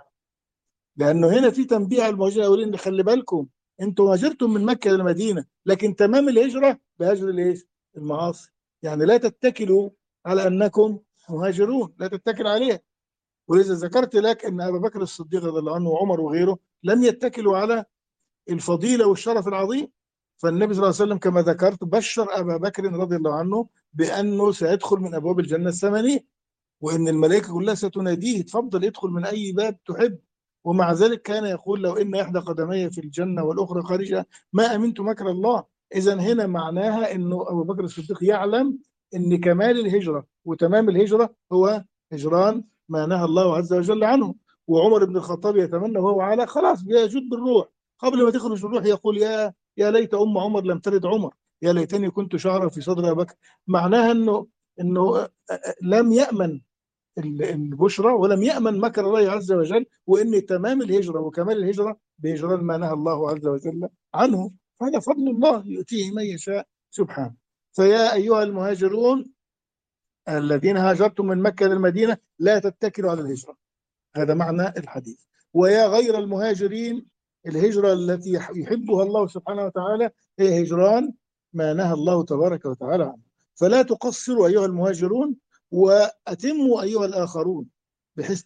لأنه هنا في تنبيه على المهاجرين الأولين إن خلي بالكم أنتم هاجرتم من مكة إلى المدينة، لكن تمام الهجرة بهجر الإيش؟ المعاصي. يعني لا تتكلوا على أنكم مهاجرون، لا تتكل عليها. ولذا ذكرت لك أن أبا بكر الصديق رضي الله عنه وعمر وغيره لم يتكلوا على الفضيلة والشرف العظيم. فالنبي صلى الله عليه وسلم كما ذكرت بشر أبا بكر رضي الله عنه بأنه سيدخل من أبواب الجنة الثمانية، وإن الملائكة كلها ستناديه تفضل ادخل من أي باب تحب. ومع ذلك كان يقول لو إن إحدى قدمي في الجنة والأخرى خارجها ما أمنت مكر الله. إذا هنا معناها إنه أبو بكر الصديق يعلم إن كمال الهجرة وتمام الهجرة هو هجران ما نهى الله عز وجل عنه. وعمر بن الخطاب يتمنى وهو على خلاص بيجد بالروح، قبل ما تخرج الروح يقول يا يا ليت أم عمر لم تلد عمر، يا ليتني كنت شعرا في صدر أبي بكر. معناها إنه إنه لم يأمن البشرى ولم يأمن مكر الله عز وجل، وإن تمام الهجرة وكمال الهجرة بهجران ما نهى الله عز وجل عنه. هذا فضل الله يؤتيه من يشاء سبحانه. فيا أيها المهاجرون الذين هاجرتم من مكة إلى المدينة لا تتكلوا على الهجرة، هذا معنى الحديث. ويا غير المهاجرين الهجرة التي يحبها الله سبحانه وتعالى هي هجران ما نهى الله تبارك وتعالى عنه. فلا تقصروا أيها المهاجرون وأتموا أيها الآخرون، بحيث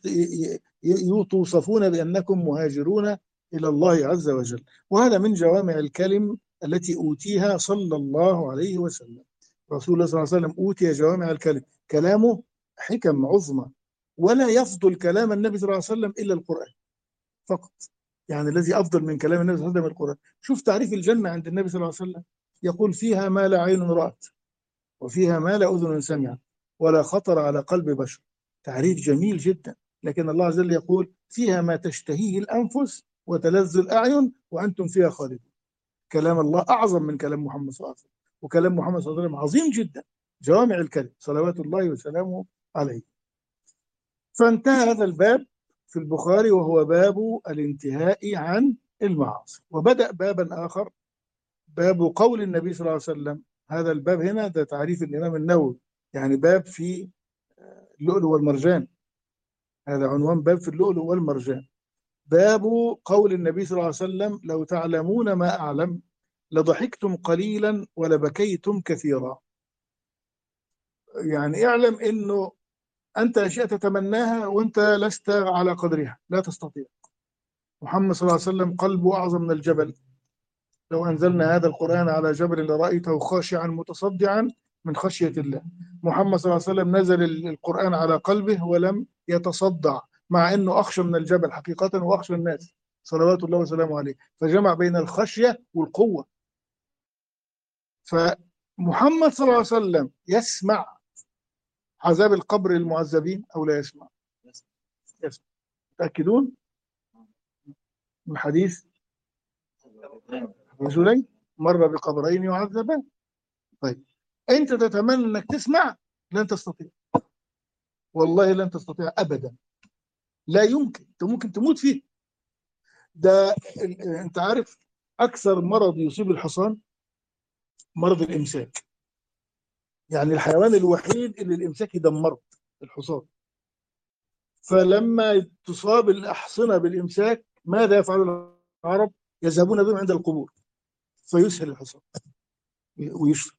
توصفون بأنكم مهاجرون إلى الله عز وجل. وهذا من جوامع الكلم التي أوتيها صلى الله عليه وسلم. رسول الله صلى الله عليه وسلم أوتي جوامع الكلم، كلامه حكم عظمى، ولا يفضل كلام النبي صلى الله عليه وسلم إلا القرآن فقط. يعني الذي أفضل من كلام النبي صلى الله عليه وسلم القرآن. شوف تعريف الجنة عند النبي صلى الله عليه وسلم، يقول فيها ما لا عين رأت وفيها ما لا أذن سمعت ولا خطر على قلب بشر. تعريف جميل جدا. لكن الله عز وجل يقول فيها ما تشتهيه الأنفس وتلذ الأعين وأنتم فيها خالدون. كلام الله أعظم من كلام محمد صلى الله عليه وسلم، وكلام محمد صلى الله عليه وسلم عظيم جدا، جوامع الكلم صلوات الله وسلامه عليه. فانتهى هذا الباب في البخاري وهو باب الانتهاء عن المعاصي. وبدأ بابا آخر، باب قول النبي صلى الله عليه وسلم. هذا الباب هنا ده تعريف الإمام النووي، يعني باب في اللؤلؤ والمرجان. هذا عنوان باب في اللؤلؤ والمرجان. باب قول النبي صلى الله عليه وسلم لو تعلمون ما أعلم لضحكتم قليلا ولبكيتم كثيرا. يعني اعلم أنه أنت أشياء تتمناها وأنت لست على قدرها، لا تستطيع. محمد صلى الله عليه وسلم قلبه أعظم من الجبل. لو أنزلنا هذا القرآن على جبل لرأيته خاشعا متصدعا من خشية الله. محمد صلى الله عليه وسلم نزل القرآن على قلبه ولم يتصدع، مع أنه أخشى من الجبل حقيقة وأخشى الناس صلوات الله وسلامه عليه، فجمع بين الخشية والقوة. فمحمد صلى الله عليه وسلم يسمع عذاب القبر للمعذبين أو لا يسمع؟ يسمع. تأكدون من حديث رجلين مر بقبرين يعذبان. طيب أنت تتمنى أنك تسمع؟ لن تستطيع، والله لن تستطيع أبدا، لا يمكن. أنت ممكن تموت فيه. ده أنت عارف أكثر مرض يصيب الحصان مرض الإمساك. يعني الحيوان الوحيد اللي الإمساك يدمره الحصان. فلما تصاب الأحصنة بالإمساك ماذا يفعل العرب؟ يذهبون بهم عند القبور فيسهل الحصان ويشفى.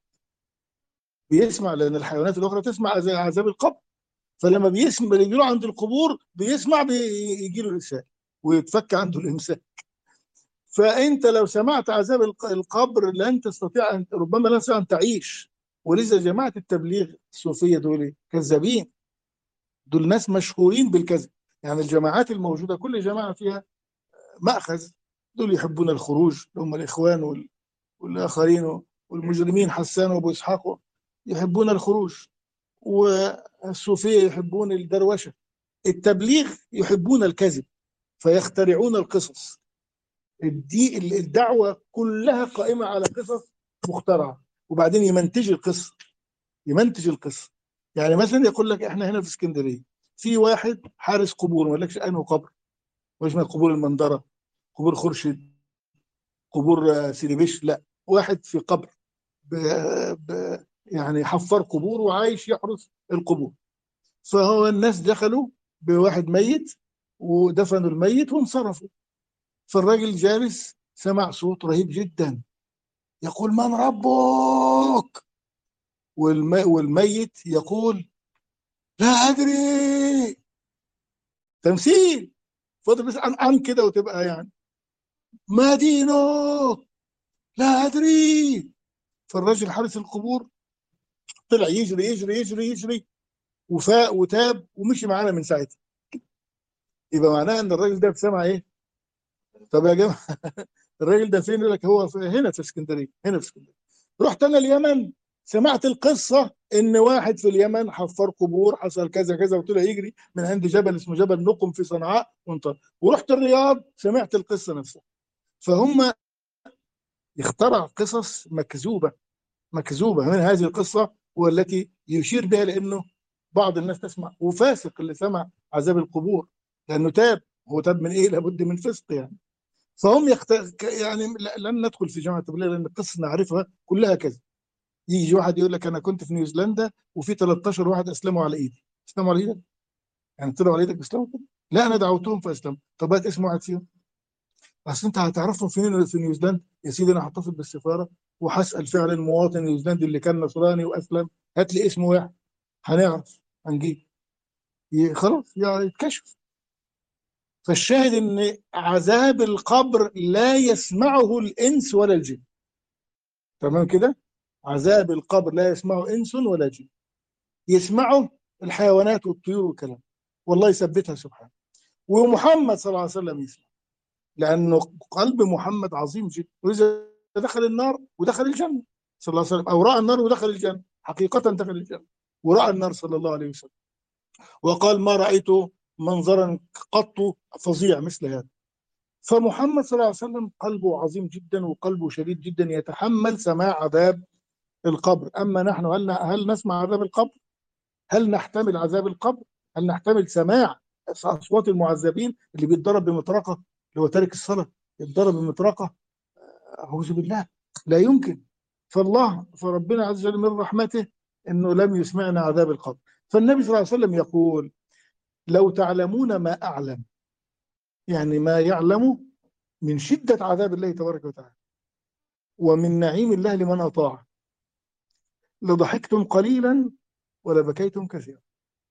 بيسمع، لأن الحيوانات الأخرى تسمع عذاب القبر، فلما بيسمع بيجيله عند القبور بيسمع بيجي له الإسهال ويتفك عنده الإمساك. فأنت لو سمعت عذاب القبر لن تستطيع أن، ربما لا تستطيع أن تعيش. ولذا جماعة التبليغ الصوفية دول كذابين، دول ناس مشهورين بالكذب. يعني الجماعات الموجودة كل جماعة فيها مأخذ. دول يحبون الخروج، هم الإخوان والآخرين والمجرمين حسان وأبو إسحاق يحبون الخروج، والصوفية يحبون الدروشة. التبليغ يحبون الكذب فيخترعون القصص. الدي الدعوة كلها قائمة على قصص مخترعة، وبعدين يمنتج القصة يمنتج القصة يعني مثلا يقول لك احنا هنا في اسكندرية في واحد حارس قبور، ما يقولكش انه قبر، مش من قبور المنظرة، قبور خورشيد، قبور سيدي بشر، لا، واحد في قبر ب... ب... يعني حفر قبور وعايش يحرس القبور. فهو الناس دخلوا بواحد ميت ودفنوا الميت وانصرفوا. فالراجل جالس سمع صوت رهيب جدا يقول من ربك؟ والمي... والميت يقول لا أدري. تمثيل. فضل بس عن عن كده وتبقى يعني ما دينك؟ لا أدري. فالراجل حارس القبور طلع يجري يجري يجري يجري وفاق وتاب ومشي معانا من ساعتها. يبقى معناه ان الراجل ده سمع ايه؟ طب يا جماعه الراجل ده فين؟ يقول لك هو في هنا في اسكندريه، هنا في اسكندريه. رحت انا اليمن سمعت القصه ان واحد في اليمن حفر قبور، حصل كذا كذا، وطلع يجري من عند جبل اسمه جبل نقم في صنعاء وانطلق. ورحت الرياض سمعت القصه نفسها. فهم يخترع قصص مكذوبه مكذوبه من هذه القصه، والتي يشير بها لانه بعض الناس تسمع، وفاسق اللي سمع عذاب القبور لانه تاب. هو تاب من ايه؟ لابد من فسق يعني. فهم يخت... يعني لن ندخل في جامعه التبليغ لان القصه نعرفها كلها كذا. يجي واحد يقول لك انا كنت في نيوزيلندا وفي ثلاثة عشر واحد اسلموا على ايدي. اسلموا على ايدك؟ يعني طلعوا على ايدك اسلموا كده؟ لا، انا دعوتهم فاسلموا. طب هات اسم واحد فيهم. اصل انت هتعرفهم فين في نيوزيلندا؟ يا سيدي انا هتصل بالسفاره وهسال فعلا المواطن النيوزيلندي اللي كان نصراني واسلم، هات لي اسم واحد هنعرف هنجيب. خلاص يعني يتكشف. فالشاهد ان عذاب القبر لا يسمعه الانس ولا الجن. تمام كده؟ عذاب القبر لا يسمعه انس ولا جن، يسمعه الحيوانات والطيور والكلام. والله يثبتها سبحانه. ومحمد صلى الله عليه وسلم يسمع، لانه قلب محمد عظيم جدا. واذا دخل النار ودخل الجنه صلى الله عليه وسلم، او راى النار ودخل الجنه. حقيقة دخل الجنة ورأى النار صلى الله عليه وسلم، وقال ما رأيت منظرا قط فظيع مثل هذا. فمحمد صلى الله عليه وسلم قلبه عظيم جدا وقلبه شديد جدا، يتحمل سماع عذاب القبر. أما نحن هل هل نسمع عذاب القبر؟ هل نحتمل عذاب القبر؟ هل نحتمل سماع أصوات المعذبين اللي بيتضرب بمطرقة، اللي هو تارك الصلاة يتضرب بمطرقة؟ أعوذ بالله، لا يمكن. فالله فربنا عز وجل من رحمته أنه لم يسمعنا عذاب القبر. فالنبي صلى الله عليه وسلم يقول لو تعلمون ما أعلم، يعني ما يعلم من شدة عذاب الله تبارك وتعالى ومن نعيم الله لمن أطاع، لضحكتم قليلا ولبكيتم كثيرا.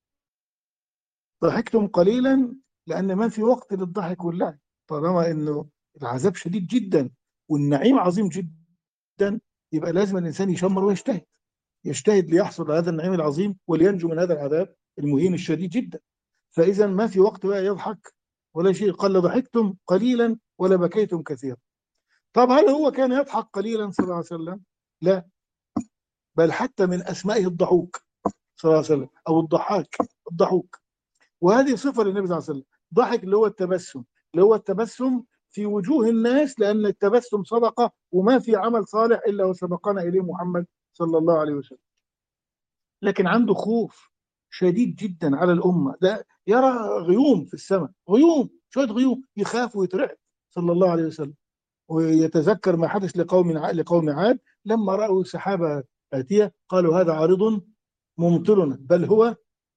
ضحكتم قليلا لأن ما في وقت للضحك واللعب، طالما أنه العذاب شديد جدا والنعيم عظيم جدا، يبقى لازم الإنسان يشمر ويجتهد، يجتهد ليحصل على هذا النعيم العظيم ولينجو من هذا العذاب المهين الشديد جدا. فإذا ما في وقت بقى يضحك ولا شيء، قال لضحكتم قليلا ولبكيتم كثيرا. طب هل هو كان يضحك قليلا صلى الله عليه وسلم؟ لا، بل حتى من أسمائه الضحوك صلى الله عليه وسلم، أو الضحاك، الضحوك. وهذه صفة للنبي صلى الله عليه وسلم. ضحك اللي هو التبسم، اللي هو التبسم في وجوه الناس، لأن التبسم صدقة، وما في عمل صالح إلا وسبقنا إليه محمد صلى الله عليه وسلم. لكن عنده خوف شديد جدا على الأمة، ده يرى غيوم في السماء، غيوم، شوية غيوم، يخاف ويترعب صلى الله عليه وسلم. ويتذكر ما حدث لقوم لقوم عاد لما رأوا سحابة آتية قالوا هذا عارض ممطرنا بل هو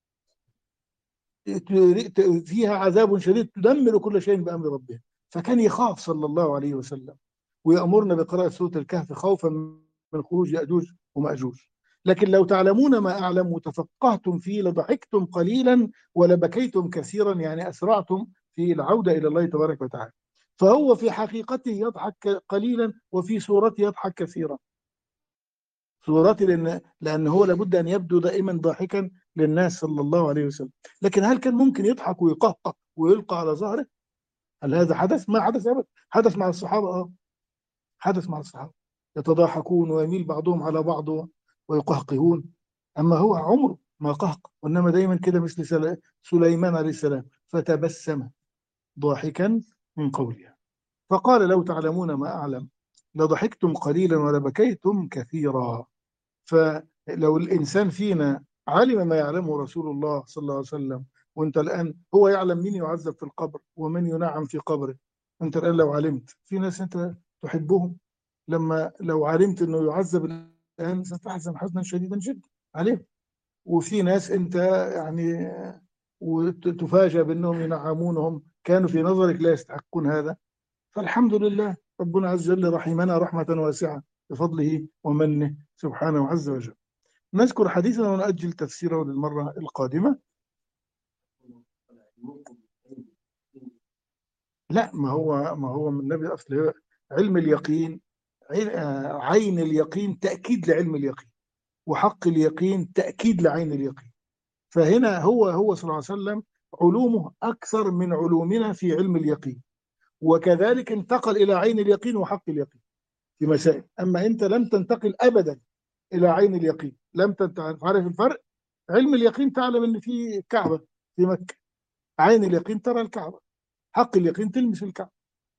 فيها عذاب شديد تدمر كل شيء بأمر ربها. فكان يخاف صلى الله عليه وسلم، ويأمرنا بقراءة سورة الكهف خوفا من خروج يأجوج ومأجوج. لكن لو تعلمون ما أعلم وتفقهتم فيه لضحكتم قليلا ولبكيتم كثيرا، يعني أسرعتم في العودة إلى الله تبارك وتعالى. فهو في حقيقته يضحك قليلا وفي صورته يضحك كثيرا. صورته لأن لأن هو لابد أن يبدو دائما ضاحكا للناس صلى الله عليه وسلم. لكن هل كان ممكن يضحك ويقهقه ويلقى على ظهره؟ هل هذا حدث؟ ما حدث أبدا. حدث مع الصحابة، اه حدث مع الصحابة، يتضاحكون ويميل بعضهم على بعض ويقهقهون. أما هو عمره ما قهق، وإنما دايما كده مثل سل- سليمان عليه السلام فتبسم ضاحكا من قولها. فقال لو تعلمون ما أعلم لضحكتم قليلا ولبكيتم كثيرا. فلو الإنسان فينا علم ما يعلمه رسول الله صلى الله عليه وسلم، وانت الآن هو يعلم مين يعذب في القبر ومن ينعم في قبره. انت الآن لو علمت في ناس انت تحبهم، لما لو علمت انه يعذب الآن ستحزن حزنا شديدا جدا عليه. وفي ناس انت يعني وتفاجأ بأنهم ينعمونهم كانوا في نظرك لا يستحقون هذا. فالحمد لله ربنا عز وجل رحمنا رحمة واسعة بفضله ومنه سبحانه عز وجل. نذكر حديثنا ونؤجل تفسيره للمرة القادمة. لا، ما هو ما هو من النبي أصل علم اليقين، عين اليقين تأكيد لعلم اليقين، وحق اليقين تأكيد لعين اليقين. فهنا هو هو صلى الله عليه وسلم علومه أكثر من علومنا في علم اليقين، وكذلك انتقل إلى عين اليقين وحق اليقين في مسائل. أما أنت لم تنتقل أبدا إلى عين اليقين، لم تعرف الفرق. علم اليقين تعلم أن في كعبة في مكة، عين اليقين ترى الكعبة، حق اليقين تلمس الكعبة.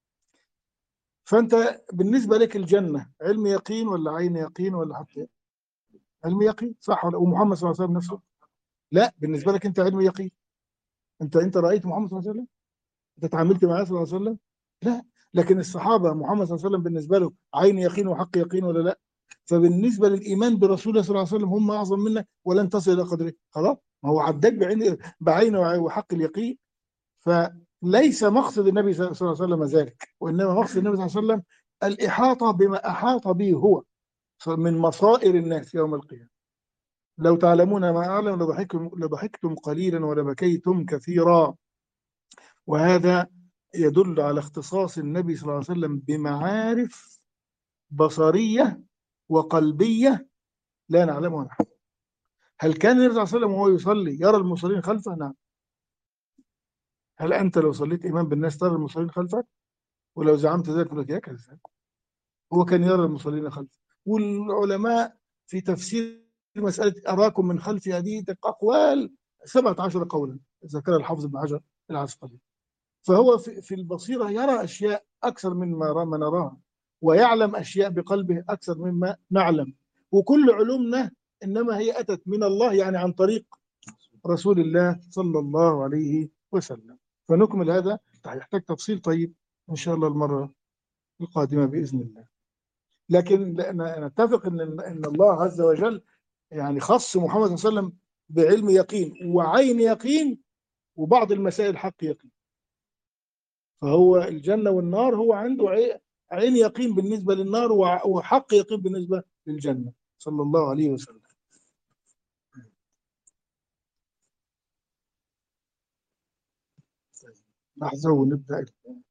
فأنت بالنسبة لك الجنة علم يقين ولا عين يقين ولا حق يقين؟ علم يقين، صح ولا؟ ومحمد صلى الله عليه وسلم نفسه لا، بالنسبة لك أنت علم يقين. أنت أنت رأيت محمد صلى الله عليه وسلم؟ أنت تعاملت معاه صلى الله عليه وسلم؟ لا. لكن الصحابة محمد صلى الله عليه وسلم بالنسبة له عين يقين وحق يقين ولا لا؟ فبالنسبة للإيمان برسول الله صلى الله عليه وسلم هم أعظم منك ولن تصل إلى قدره. خلاص، ما هو عداك بعين بعينه وحق اليقين. فليس مقصد النبي صلى الله عليه وسلم ذلك، وإنما مقصد النبي صلى الله عليه وسلم الإحاطة بما أحاط به هو من مصائر الناس يوم القيامة. لو تعلمون ما أعلم لضحكتم لضحكتم قليلا ولبكيتم كثيرا. وهذا يدل على اختصاص النبي صلى الله عليه وسلم بمعارف بصرية وقلبية لا نعلمها نحن. هل كان النبي صلى الله عليه وسلم وهو يصلي يرى المصلين خلفه؟ نعم. هل أنت لو صليت إمام بالناس ترى المصلين خلفك؟ ولو زعمت ذلك يقول لك يا كذاب. هو كان يرى المصلين خلفه. والعلماء في تفسير مسألة أراكم من خلفي هذه أقوال سبعة عشر قولا ذكر الحافظ ابن حجر العسقلاني. فهو في في البصيرة يرى أشياء أكثر مما ما نراها، ويعلم أشياء بقلبه أكثر مما نعلم. وكل علومنا إنما هي أتت من الله، يعني عن طريق رسول الله صلى الله عليه وسلم. فنكمل هذا، يحتاج تفصيل طيب إن شاء الله المرة القادمة بإذن الله. لكن نتفق إن إن الله عز وجل يعني خص محمد صلى الله عليه وسلم بعلم يقين وعين يقين وبعض المسائل حق يقين. فهو الجنة والنار هو عنده عين يقين بالنسبة للنار وحق يقين بالنسبة للجنة صلى الله عليه وسلم. لحظة ونبدأ.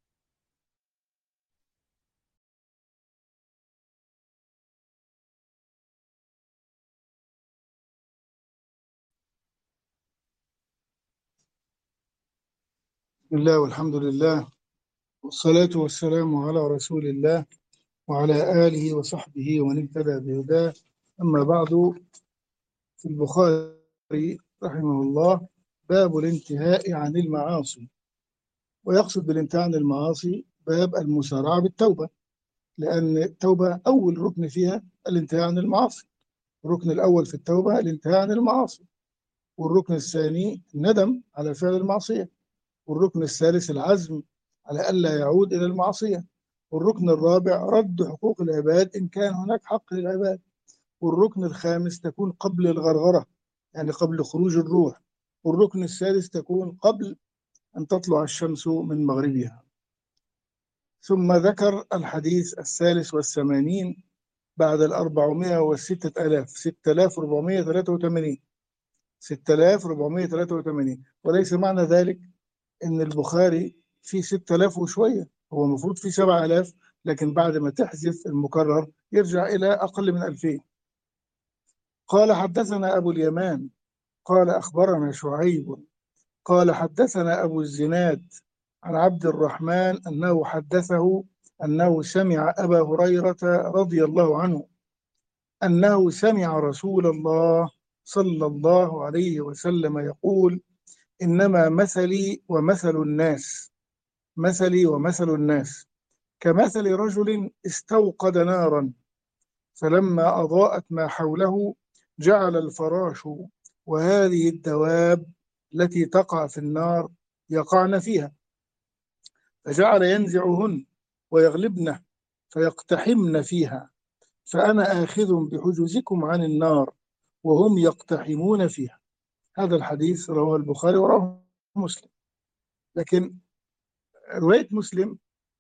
بسم الله والحمد لله والصلاة والسلام على رسول الله وعلى آله وصحبه ومن اهتدى بهداه. أما بعد، في البخاري رحمه الله باب الانتهاء عن المعاصي، ويقصد بالانتهاء عن المعاصي باب المسارعة بالتوبة، لأن التوبة أول ركن فيها الانتهاء عن المعاصي. الركن الأول في التوبة الانتهاء عن المعاصي، والركن الثاني الندم على فعل المعصية، والركن الثالث العزم على ألا يعود إلى المعصية، والركن الرابع رد حقوق العباد إن كان هناك حق للعباد، والركن الخامس تكون قبل الغرغرة يعني قبل خروج الروح، والركن السادس تكون قبل أن تطلع الشمس من مغربها. ثم ذكر الحديث الثالث والثمانين بعد الأربعمائة والستة آلاف، ستة آلاف وأربعمائة وثلاثة وثمانين، ستة آلاف وأربعمائة وثلاثة وثمانين. وليس معنى ذلك إن البخاري فيه ستة آلاف وشوية، هو المفروض فيه سبعة آلاف، لكن بعد ما تحذف المكرر يرجع إلى أقل من ألفين. قال حدثنا أبو اليمان قال أخبرنا شعيب قال حدثنا أبو الزناد عن عبد الرحمن أنه حدثه أنه سمع أبا هريرة رضي الله عنه أنه سمع رسول الله صلى الله عليه وسلم يقول: إنما مثلي ومثل الناس مثلي ومثل الناس كمثل رجل استوقد نارا فلما أضاءت ما حوله جعل الفراش وهذه الدواب التي تقع في النار يقعن فيها، فجعل ينزعهن ويغلبن فيقتحمن فيها، فأنا آخذ بحجزكم عن النار وهم يقتحمون فيها. هذا الحديث رواه البخاري ورواه مسلم. لكن رواية مسلم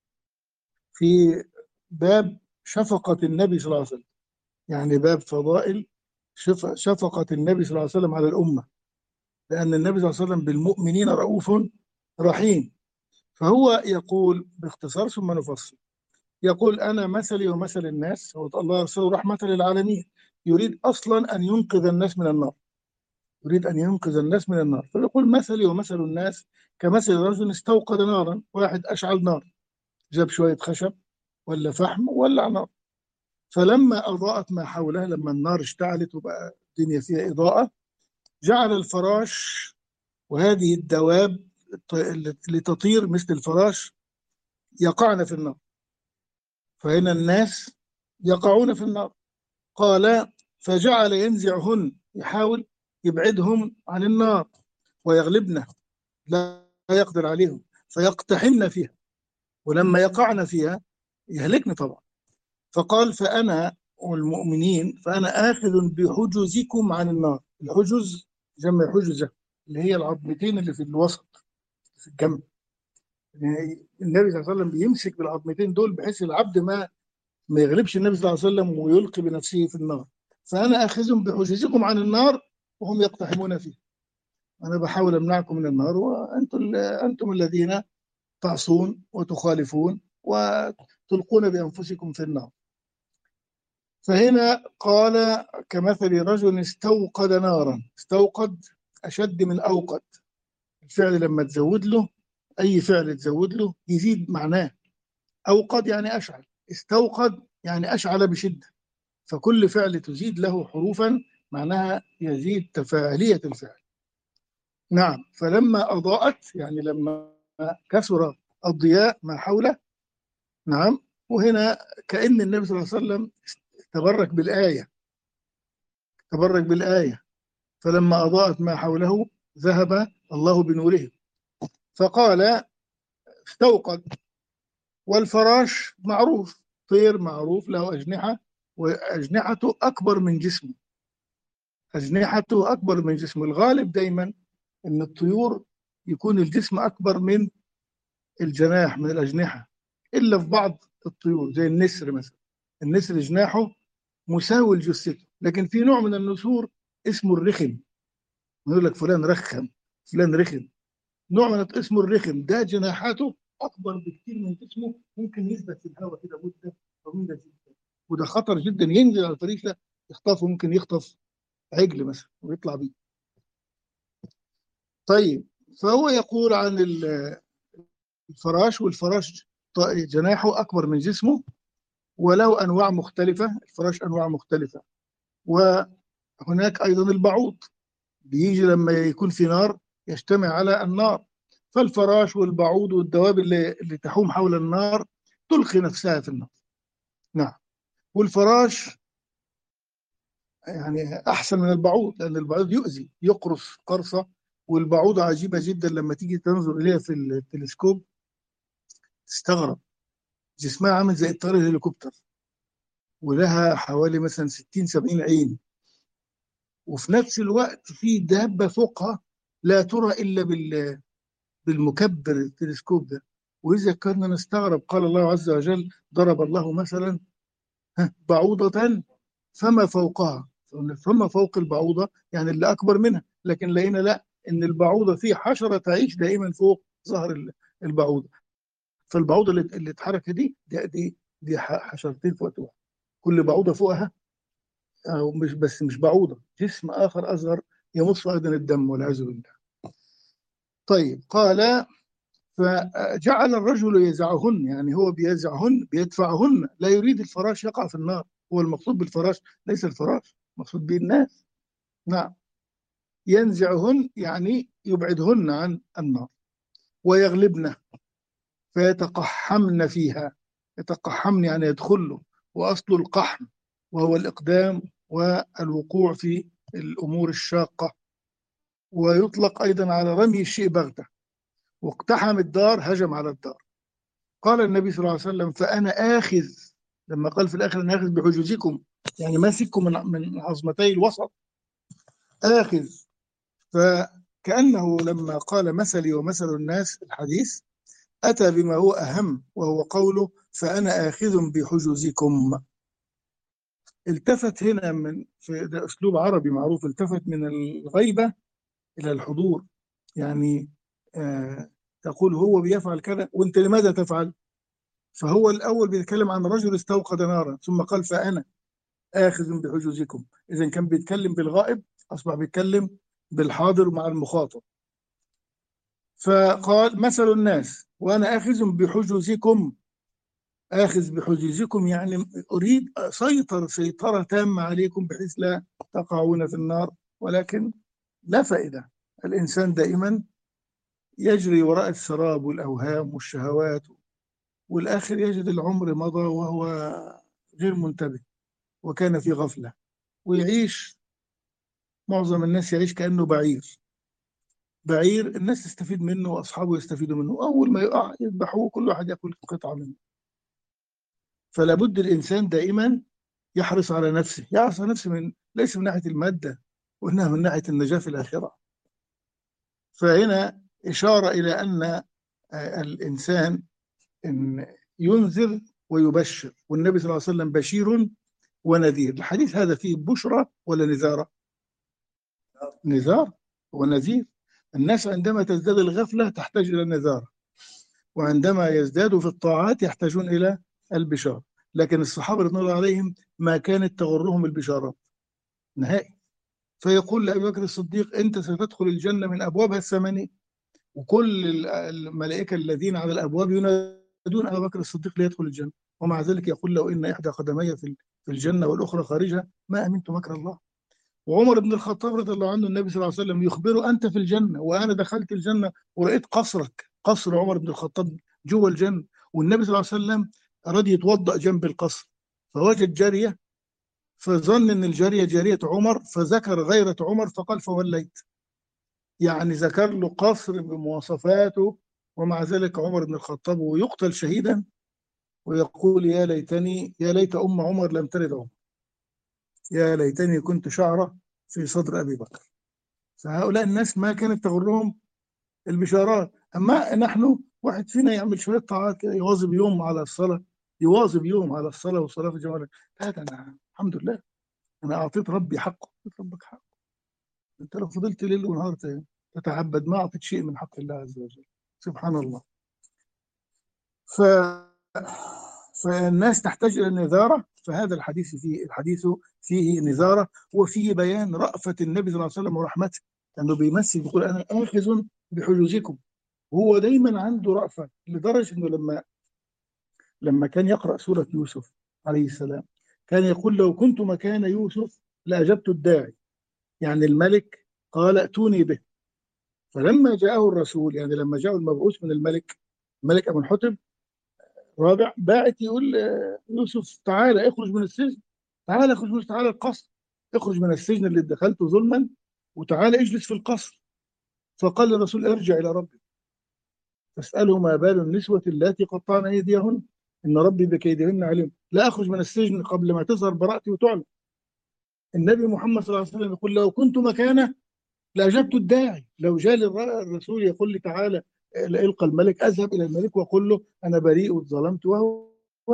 في باب شفقة النبي صلى الله عليه وسلم، يعني باب فضائل شفقة النبي صلى الله عليه وسلم على الأمة، لأن النبي صلى الله عليه وسلم بالمؤمنين رؤوف رحيم. فهو يقول باختصار ثم نفصل، يقول: أنا مثلي ومثل الناس، هو الله يرسله رحمة للعالمين، يريد أصلا أن ينقذ الناس من النار، يريد أن ينقذ الناس من النار. فيقول: مثلي ومثل الناس كمثل رجل استوقد نارا، واحد أشعل نار، جاب شوية خشب ولا فحم وولع نار، فلما أضاءت ما حولها، لما النار اشتعلت وبقى الدنيا فيها إضاءة، جعل الفراش وهذه الدواب اللي تطير مثل الفراش يقعن في النار، فهنا الناس يقعون في النار. قال: فجعل ينزعهن، يحاول يبعدهم عن النار، ويغلبنا لا يقدر عليهم، فيقتحمن فيها، ولما يقعن فيها يهلكن طبعا. فقال: فأنا والمؤمنين فأنا آخذ بحجزكم عن النار. الحجز جمع حجزة، اللي هي العظمتين اللي في الوسط في الجنب. يعني النبي صلى الله عليه وسلم بيمسك بالعظمتين دول بحيث العبد ما ما يغلبش النبي صلى الله عليه وسلم ويلقي بنفسه في النار. فأنا آخذ بحجزكم عن النار وهم يقتحمون فيه. أنا بحاول أمنعكم من النار، وأنتم أنتم الذين تعصون وتخالفون وتلقون بأنفسكم في النار. فهنا قال: كمثل رجل استوقد نارا. استوقد أشد من أوقد، الفعل لما تزود له، أي فعل تزود له يزيد معناه. أوقد يعني أشعل، استوقد يعني أشعل بشدة، فكل فعل تزيد له حروفا معناها يزيد تفاعلية الفعل. نعم. فلما أضاءت يعني لما كثر الضياء ما حوله. نعم. وهنا كأن النبي صلى الله عليه وسلم تبرك بالآية تبرك بالآية فلما أضاءت ما حوله ذهب الله بنورهم فقال استوقد. والفراش معروف، طير معروف له أجنحة، وأجنحته أكبر من جسمه أجنحته أكبر من جسمه. الغالب دايما أن الطيور يكون الجسم أكبر من الجناح، من الأجنحة، إلا في بعض الطيور زي النسر مثلا. النسر جناحه مساوي لجثته، لكن في نوع من النسور اسمه الرخم. يقول لك فلان رخم، فلان رخم. نوع من اسمه الرخم ده جناحاته أكبر بكثير من جسمه، ممكن يثبت في الهواء كده مدة طويلة جدا، وده خطر جدا. ينزل على الفريسة يخطفه، ممكن يخطف عجل مثلا ويطلع بيه. طيب، فهو يقول عن الفراش، والفراش جناحه أكبر من جسمه وله أنواع مختلفة. الفراش أنواع مختلفة. وهناك أيضا البعوض، بيجي لما يكون في نار يجتمع على النار. فالفراش والبعوض والدواب اللي, اللي تحوم حول النار تلقي نفسها في النار. نعم. والفراش يعني أحسن من البعوض، لأن البعوض يؤذي، يقرص قرصة. والبعوضة عجيبة جدا، لما تيجي تنظر إليها في التلسكوب تستغرب. جسمها عامل زي إطار الهليكوبتر، ولها حوالي مثلا ستين سبعين عين، وفي نفس الوقت في دابة فوقها لا ترى إلا بال بالمكبر التلسكوب ده. وإذا كنا نستغرب، قال الله عز وجل ضرب الله مثلا بعوضة فما فوقها، فما فوق البعوضة يعني اللي أكبر منها. لكن لقينا لا، إن البعوضة في حشرة تعيش دائما فوق ظهر البعوضة. فالبعوضة اللي اللي اتحركت دي دي دي, دي حشرتين فوق واحد. كل بعوضة فوقها، أو مش بس مش بعوضة، جسم آخر أصغر يمص أيضا الدم والعياذ بالله. طيب، قال فجعل الرجل يزعهن، يعني هو بيزعهن بيدفعهن، لا يريد الفراش يقع في النار. هو المقصود بالفراش ليس الفراش، المقصود به الناس. نعم. ينزعهن يعني يبعدهن عن النار. ويغلبن فيتقحمن فيها. يتقحمن يعني يدخل، وأصل القحم وهو الإقدام والوقوع في الأمور الشاقة. ويطلق أيضا على رمي الشيء بغتة. واقتحم الدار، هجم على الدار. قال النبي صلى الله عليه وسلم فأنا آخذ، لما قال في الآخر أنا آخذ بحجوزكم، يعني ماسككم من من عظمتي الوسط، آخذ. فكأنه لما قال مثلي ومثل الناس الحديث أتى بما هو أهم، وهو قوله فأنا آخذ بحجوزكم. التفت هنا من في ده أسلوب عربي معروف، التفت من الغيبة إلى الحضور. يعني آه تقول هو بيفعل كذا وأنت لماذا تفعل؟ فهو الأول بيتكلم عن رجل استوقد نارا، ثم قال فأنا آخذ بحجوزكم. إذا كان بيتكلم بالغائب أصبح بيتكلم بالحاضر مع المخاطب. فقال مثل الناس وأنا آخذ بحجوزكم. آخذ بحجوزكم يعني أريد أسيطر سيطرة تامة عليكم بحيث لا تقعون في النار. ولكن لا فائدة، الإنسان دائما يجري وراء السراب والأوهام والشهوات، والآخر يجد العمر مضى وهو غير منتبه وكان في غفلة، ويعيش. معظم الناس يعيش كأنه بعير. بعير الناس تستفيد منه وأصحابه يستفيدوا منه، أول ما يقع يذبحوه، كل واحد يأكل قطعة منه. فلا بد الإنسان دائما يحرص على نفسه، يحرص على نفسه من ليس من ناحية المادة، وإنها من ناحية النجاة في الآخرة. فهنا إشارة إلى أن الإنسان إن ينذر ويبشر، والنبي صلى الله عليه وسلم بشير ونذير. الحديث هذا فيه بشرى ولا نذارة؟ نذار ونذير. الناس عندما تزداد الغفلة تحتاج إلى النذارة، وعندما يزدادوا في الطاعات يحتاجون إلى البشارة. لكن الصحابة رضي الله عليهم ما كانت تغرهم البشارات نهائي. فيقول لأبي بكر الصديق أنت ستدخل الجنة من أبوابها الثمانية، وكل الملائكة الذين على الأبواب ينادون أبا بكر الصديق ليدخل الجنة، ومع ذلك يقول له إن إحدى قدمي في الجنة والأخرى خارجها ما أمنت مكر الله. وعمر بن الخطاب رضي الله عنه النبي صلى الله عليه وسلم يخبره: أنت في الجنة، وأنا دخلت الجنة ورأيت قصرك، قصر عمر بن الخطاب جوه الجنة. والنبي صلى الله عليه وسلم أراد يتوضأ جنب القصر، فوجد جارية، فظن أن الجارية جارية عمر، فذكر غيرة عمر فقال: فوليت. يعني ذكر له قصر بمواصفاته، ومع ذلك عمر بن الخطاب ويقتل شهيدا ويقول: يا ليتني، يا ليت أم عمر لم تلد عمر، يا ليتني كنت شعرة في صدر أبي بكر. فهؤلاء الناس ما كانت تغرهم البشارات. أما نحن، واحد فينا يعمل شوية طاعات كده، يواظب يوم على الصلاة، يواظب يوم على الصلاة والصلاة في جمال. لا، ده أنا الحمد لله، أنا أعطيت ربي حقه، أعطيت ربك حقه. أنت لو فضلت ليل ونهار تتعبد ما أعطيت شيء من حق الله عز وجل. سبحان الله. ف... فالناس تحتاج إلى النذارة. فهذا الحديث فيه الحديث فيه نذارة، وفيه بيان رأفة النبي صلى الله عليه وسلم ورحمته، لأنه بيمثل بيقول: أنا آخذ بحجوزكم. وهو دايما عنده رأفة، لدرجة انه لما لما كان يقرأ سورة يوسف عليه السلام كان يقول: لو كنت مكان يوسف لأجبت الداعي. يعني الملك قال: ائتوني به. فلما جاءه الرسول، يعني لما جاءه المبعوث من الملك، الملك أبو حتب رابع باعت يقول: آه، يوسف تعالى اخرج من السجن، تعالى اخرج من تعالى القصر، اخرج من السجن اللي دخلته ظلما، وتعالى اجلس في القصر. فقال الرسول: ارجع إلى ربك فاسأله ما بال النسوة اللاتي قطعن أيديهن إن ربي بكيدهن عليم. لا أخرج من السجن قبل ما تظهر براءتي وتعلم. النبي محمد صلى الله عليه وسلم يقول: لو كنت مكانه لأجبت الداعي. لو جاء الرسول يقول لي: تعالى القى الملك، أذهب إلى الملك وأقول له: أنا بريء وظلمت وهو.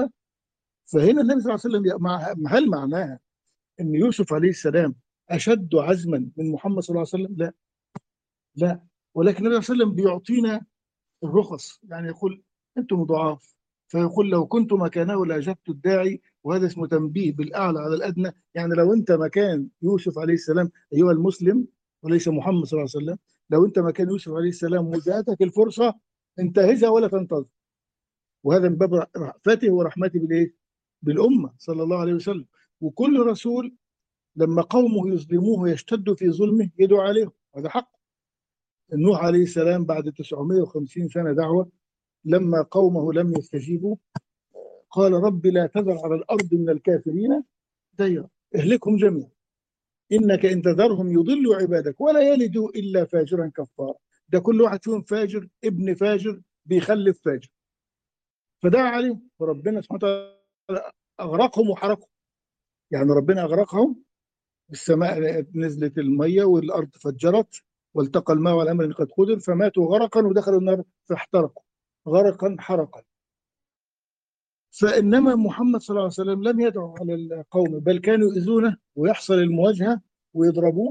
فهنا النبي صلى الله عليه وسلم مع هل معناها أن يوسف عليه السلام أشد عزما من محمد صلى الله عليه وسلم؟ لا، لا. ولكن النبي صلى الله عليه وسلم بيعطينا الرخص، يعني يقول: انتم ضعاف. فيقول: لو كنت مكانه لاجبت الداعي. وهذا اسمه تنبيه بالاعلى على الادنى. يعني لو انت مكان يوسف عليه السلام ايها المسلم، وليس محمد صلى الله عليه وسلم، لو انت مكان يوسف عليه السلام وجاءتك الفرصه انتهزها ولا تنتظر. وهذا من باب رأفته ورحمته بالايه؟ بالامه صلى الله عليه وسلم. وكل رسول لما قومه يظلموه ويشتدوا في ظلمه يدعو عليهم، هذا حق. نوح عليه السلام بعد تسعمائة وخمسين سنه دعوه، لما قومه لم يستجيبوا قال: رب لا تذر على الأرض من الكافرين ديرا، اهلكهم جميعا إنك إن تذرهم يضلوا عبادك ولا يلدوا إلا فاجرا كفارا. ده كل واحد فيهم فاجر ابن فاجر بيخلف فاجر. فدعا عليهم فربنا سبحانه وتعالى أغرقهم وحرقهم. يعني ربنا أغرقهم، السماء نزلت المية والأرض فجرت والتقى الماء على أمر قد قدر فماتوا غرقا ودخلوا النار فاحترقوا غرقا حرقا. فإنما محمد صلى الله عليه وسلم لم يدعو على القوم، بل كانوا يؤذونه ويحصل المواجهة ويضربوه،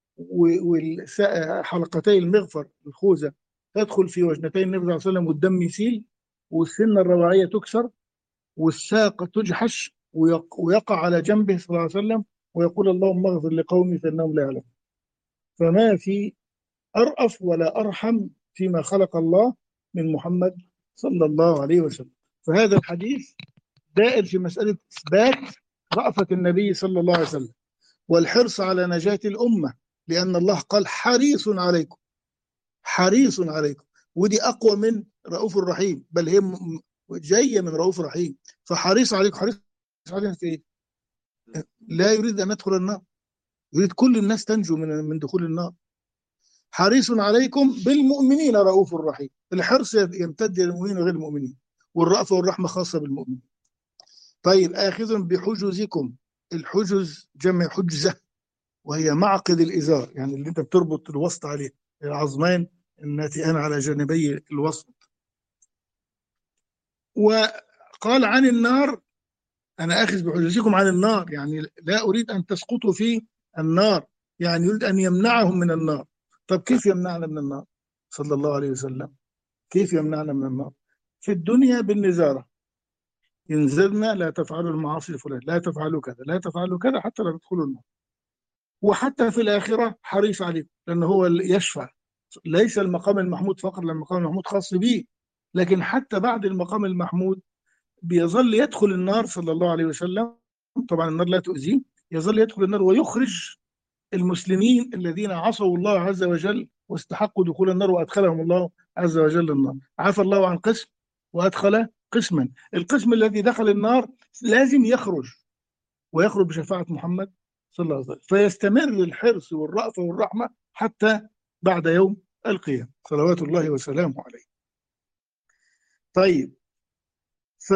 وحلقتي المغفر الخوذة تدخل في وجنتي النبي صلى الله عليه وسلم والدم يسيل، والسنة الروعية تكسر، والساق تجحش، ويقع على جنبه صلى الله عليه وسلم ويقول: اللهم اغفر لقومي فإنهم لا يعلمون. فما في أرأف ولا أرحم فيما خلق الله من محمد صلى الله عليه وسلم. فهذا الحديث دائر في مسألة إثبات رأفة النبي صلى الله عليه وسلم والحرص على نجاة الأمة، لأن الله قال: حريص عليكم، حريص عليكم. ودي أقوى من رؤوف الرحيم، بل هي جاية من رؤوف الرحيم. فحريص عليكم، حريص علينا في إيه؟ لا يريد أن ندخل النار، يريد كل الناس تنجو من من دخول النار. حريص عليكم بالمؤمنين رؤوف رحيم. الحرص يمتد للمؤمنين وغير المؤمنين، والرأفة والرحمة خاصة بالمؤمنين. طيب: آخذ بحجزكم. الحجز جمع حجزة، وهي معقد الإزار، يعني اللي أنت بتربط الوسط عليه، العظمين الناتئان على جانبي الوسط. وقال عن النار: أنا آخذ بحجزكم عن النار، يعني لا أريد أن تسقطوا في النار، يعني يريد أن يمنعهم من النار. طب كيف يمنعنا من النار صلى الله عليه وسلم؟ كيف يمنعنا من النار؟ في الدنيا بالنزارة، ينذرنا: لا تفعلوا المعاصي الفلان، لا تفعلوا كذا، لا تفعلوا كذا حتى لا تدخلوا النار. وحتى في الآخرة حريص عليكم، لأنه هو اللي يشفع. ليس المقام المحمود فقط، لأن المقام المحمود خاص به، لكن حتى بعد المقام المحمود بيظل يدخل النار صلى الله عليه وسلم. طبعا النار لا تؤذيه، يظل يدخل النار ويخرج المسلمين الذين عصوا الله عز وجل واستحقوا دخول النار وأدخلهم الله عز وجل النار. عفى الله عن قسم وأدخل قسما. القسم الذي دخل النار لازم يخرج، ويخرج بشفاعة محمد صلى الله عليه وسلم، فيستمر الحرص والرأفة والرحمة حتى بعد يوم القيامة صلوات الله وسلامه عليه. طيب ف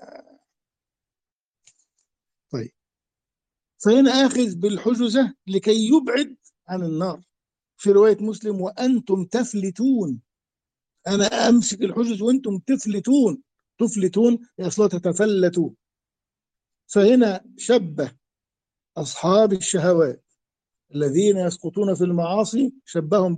طيب فهنا آخذ بالحجزة لكي يبعد عن النار. في رواية مسلم وأنتم تفلتون، أنا أمسك الحجز وأنتم تفلتون. تفلتون هي أصلا تتفلتوا. فهنا شبه أصحاب الشهوات الذين يسقطون في المعاصي، شبههم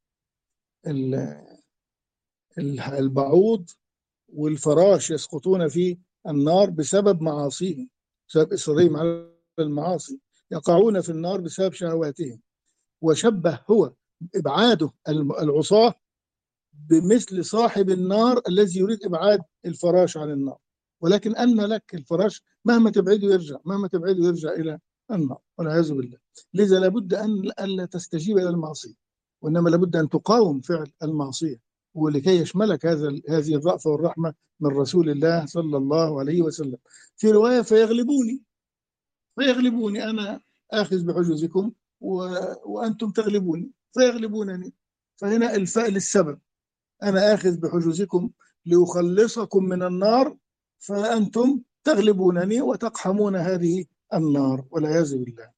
بالبعوض والفراش يسقطون في النار بسبب معاصيهم، بسبب إصرارهم على المعاصي، يقعون في النار بسبب شهواتهم. وشبه هو إبعاده العصاة بمثل صاحب النار الذي يريد إبعاد الفراش عن النار، ولكن أن لك الفراش مهما تبعده يرجع، مهما تبعده يرجع إلى النار والعياذ بالله. لذا لابد أن ألا تستجيب إلى المعصية، وإنما لابد أن تقاوم فعل المعصية، ولكي يشملك هذا هذه الرأفة والرحمة من رسول الله صلى الله عليه وسلم. في رواية فيغلبوني، فيغلبوني أنا آخذ بحجوزكم و... وأنتم تغلبوني فيغلبونني. فهنا الفاء للسبب، أنا آخذ بحجوزكم لأخلصكم من النار، فأنتم تغلبونني وتقحمون هذه النار والعياذ بالله.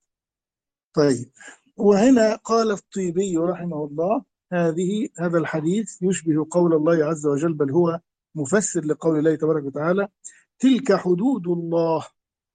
طيب، وهنا قال الطيبي رحمه الله هذه هذا الحديث يشبه قول الله عز وجل، بل هو مفسر لقول الله تبارك وتعالى تلك حدود الله،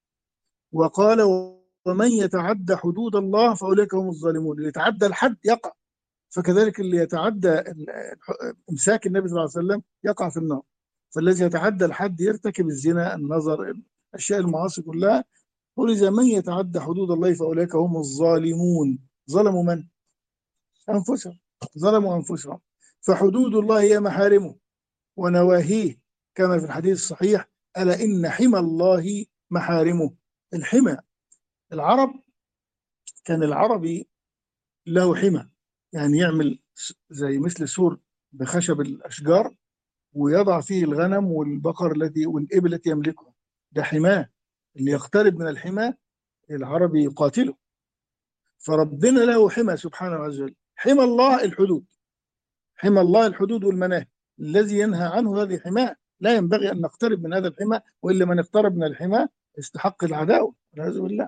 وقال ومن يتعدى حدود الله فأولئك هم الظالمون. اللي يتعدى الحد يقع، فكذلك اللي يتعدى امساك النبي صلى الله عليه وسلم يقع في النار. فالذي يتعدى الحد يرتكب الزنا، النظر، الاشياء المعاصي كلها. ولذا من يتعدى حدود الله فاولئك هم الظالمون. ظلموا من؟ انفسهم، ظلموا انفسهم. فحدود الله هي محارمه ونواهيه، كما في الحديث الصحيح الا ان حمى الله محارمه. الحمى، العرب كان العربي له حمى، يعني يعمل زي مثل سور بخشب الأشجار ويضع فيه الغنم والبقر التي والإبل التي يملكها، ده حماه. اللي يقترب من الحمى العربي يقاتله. فربنا له حمى سبحانه وتعالى. حمى الله الحدود، حمى الله الحدود والمناهي، الذي ينهى عنه هذه حماه. لا ينبغي أن نقترب من هذا الحمى، وإلا من اقترب من الحمى استحق العداوة والعياذ بالله.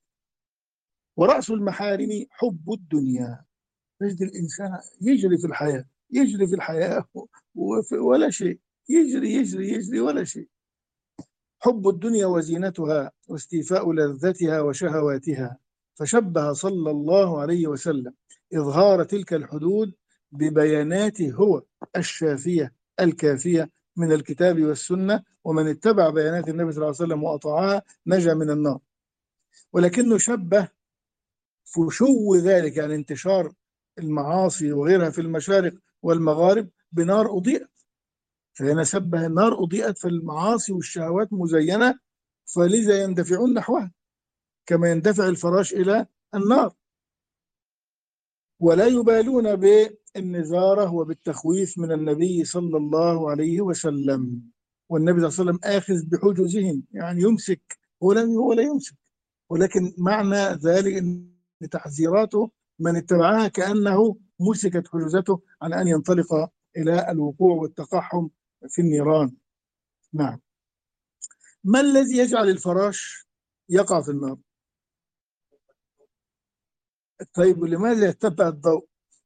ورأس المحارم حب الدنيا. تجد الإنسان يجري في الحياة، يجري في الحياة ولا شيء، يجري يجري يجري ولا شيء. حب الدنيا وزينتها واستيفاء لذتها وشهواتها. فشبه صلى الله عليه وسلم إظهار تلك الحدود ببياناته هو الشافية الكافية من الكتاب والسنة، ومن اتبع بيانات النبي صلى الله عليه وسلم وأطاعها نجا من النار. ولكنه شبه فشو ذلك، يعني انتشار المعاصي وغيرها في المشارق والمغارب، بنار أضيئت. فهنا شبه النار أضيئت، فالمعاصي والشهوات مزينة، فلذا يندفعون نحوها كما يندفع الفراش إلى النار، ولا يبالون بالنذارة وبالتخويف من النبي صلى الله عليه وسلم. والنبي صلى الله عليه وسلم آخذ بحجزهم، يعني يمسك، هو لا هو لا يمسك، ولكن معنى ذلك أن تحذيراته من اتبعها كأنه مسكت حجزته عن أن ينطلق إلى الوقوع والتقحم في النيران. نعم. ما الذي يجعل الفراش يقع في النار؟ طيب لماذا يتبع الضوء؟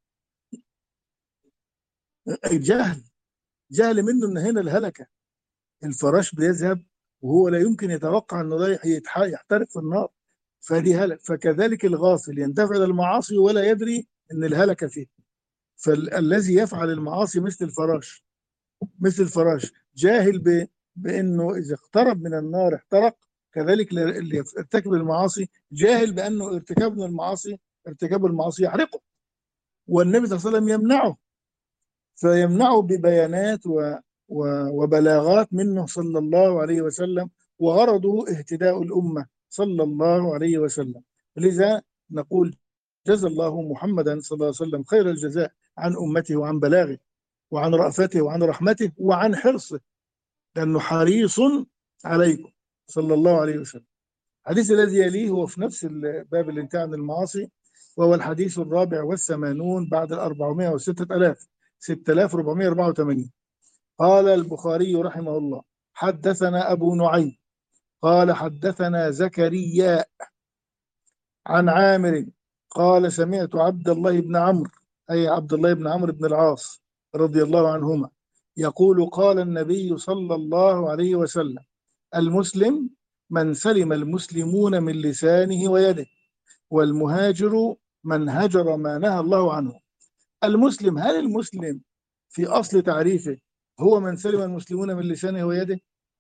الجهل، جهل منه ان هنا الهلكه. الفراش بيذهب وهو لا يمكن يتوقع انه رايح يحترق في النار، فدي هلك. فكذلك الغافل يندفع الى المعاصي ولا يدري ان الهلكه فيه. فالذي يفعل المعاصي مثل الفراش، مثل الفراش جاهل ب... بانه اذا اقترب من النار احترق. كذلك اللي يرتكب المعاصي جاهل بانه ارتكاب من المعاصي ارتكاب المعاصي يحرقه، والنبي صلى الله عليه وسلم يمنعه، فيمنعه ببيانات و... و... وبلاغات منه صلى الله عليه وسلم، وغرضه اهتداء الأمة صلى الله عليه وسلم. لذا نقول جزى الله محمدا صلى الله عليه وسلم خير الجزاء عن أمته وعن بلاغه وعن رأفته وعن رحمته وعن حرصه، لأنه حريص عليكم صلى الله عليه وسلم. الحديث الذي يليه هو في نفس الباب اللي انتهى عن المعاصي، وهو الحديث الرابع والثمانون بعد الأربعمائة وستة آلاف، ستة آلاف وأربعمائة وأربعة وثمانين. قال البخاري رحمه الله: حدثنا أبو نعيم قال حدثنا زكريا عن عامر قال سمعت عبد الله بن عمرو، أي عبد الله بن عمرو بن العاص رضي الله عنهما، يقول: قال النبي صلى الله عليه وسلم: المسلم من سلم المسلمون من لسانه ويده، والمهاجر من هجر ما نهى الله عنه. المسلم، هل المسلم في أصل تعريفه هو من سلم المسلمون من لسانه ويده؟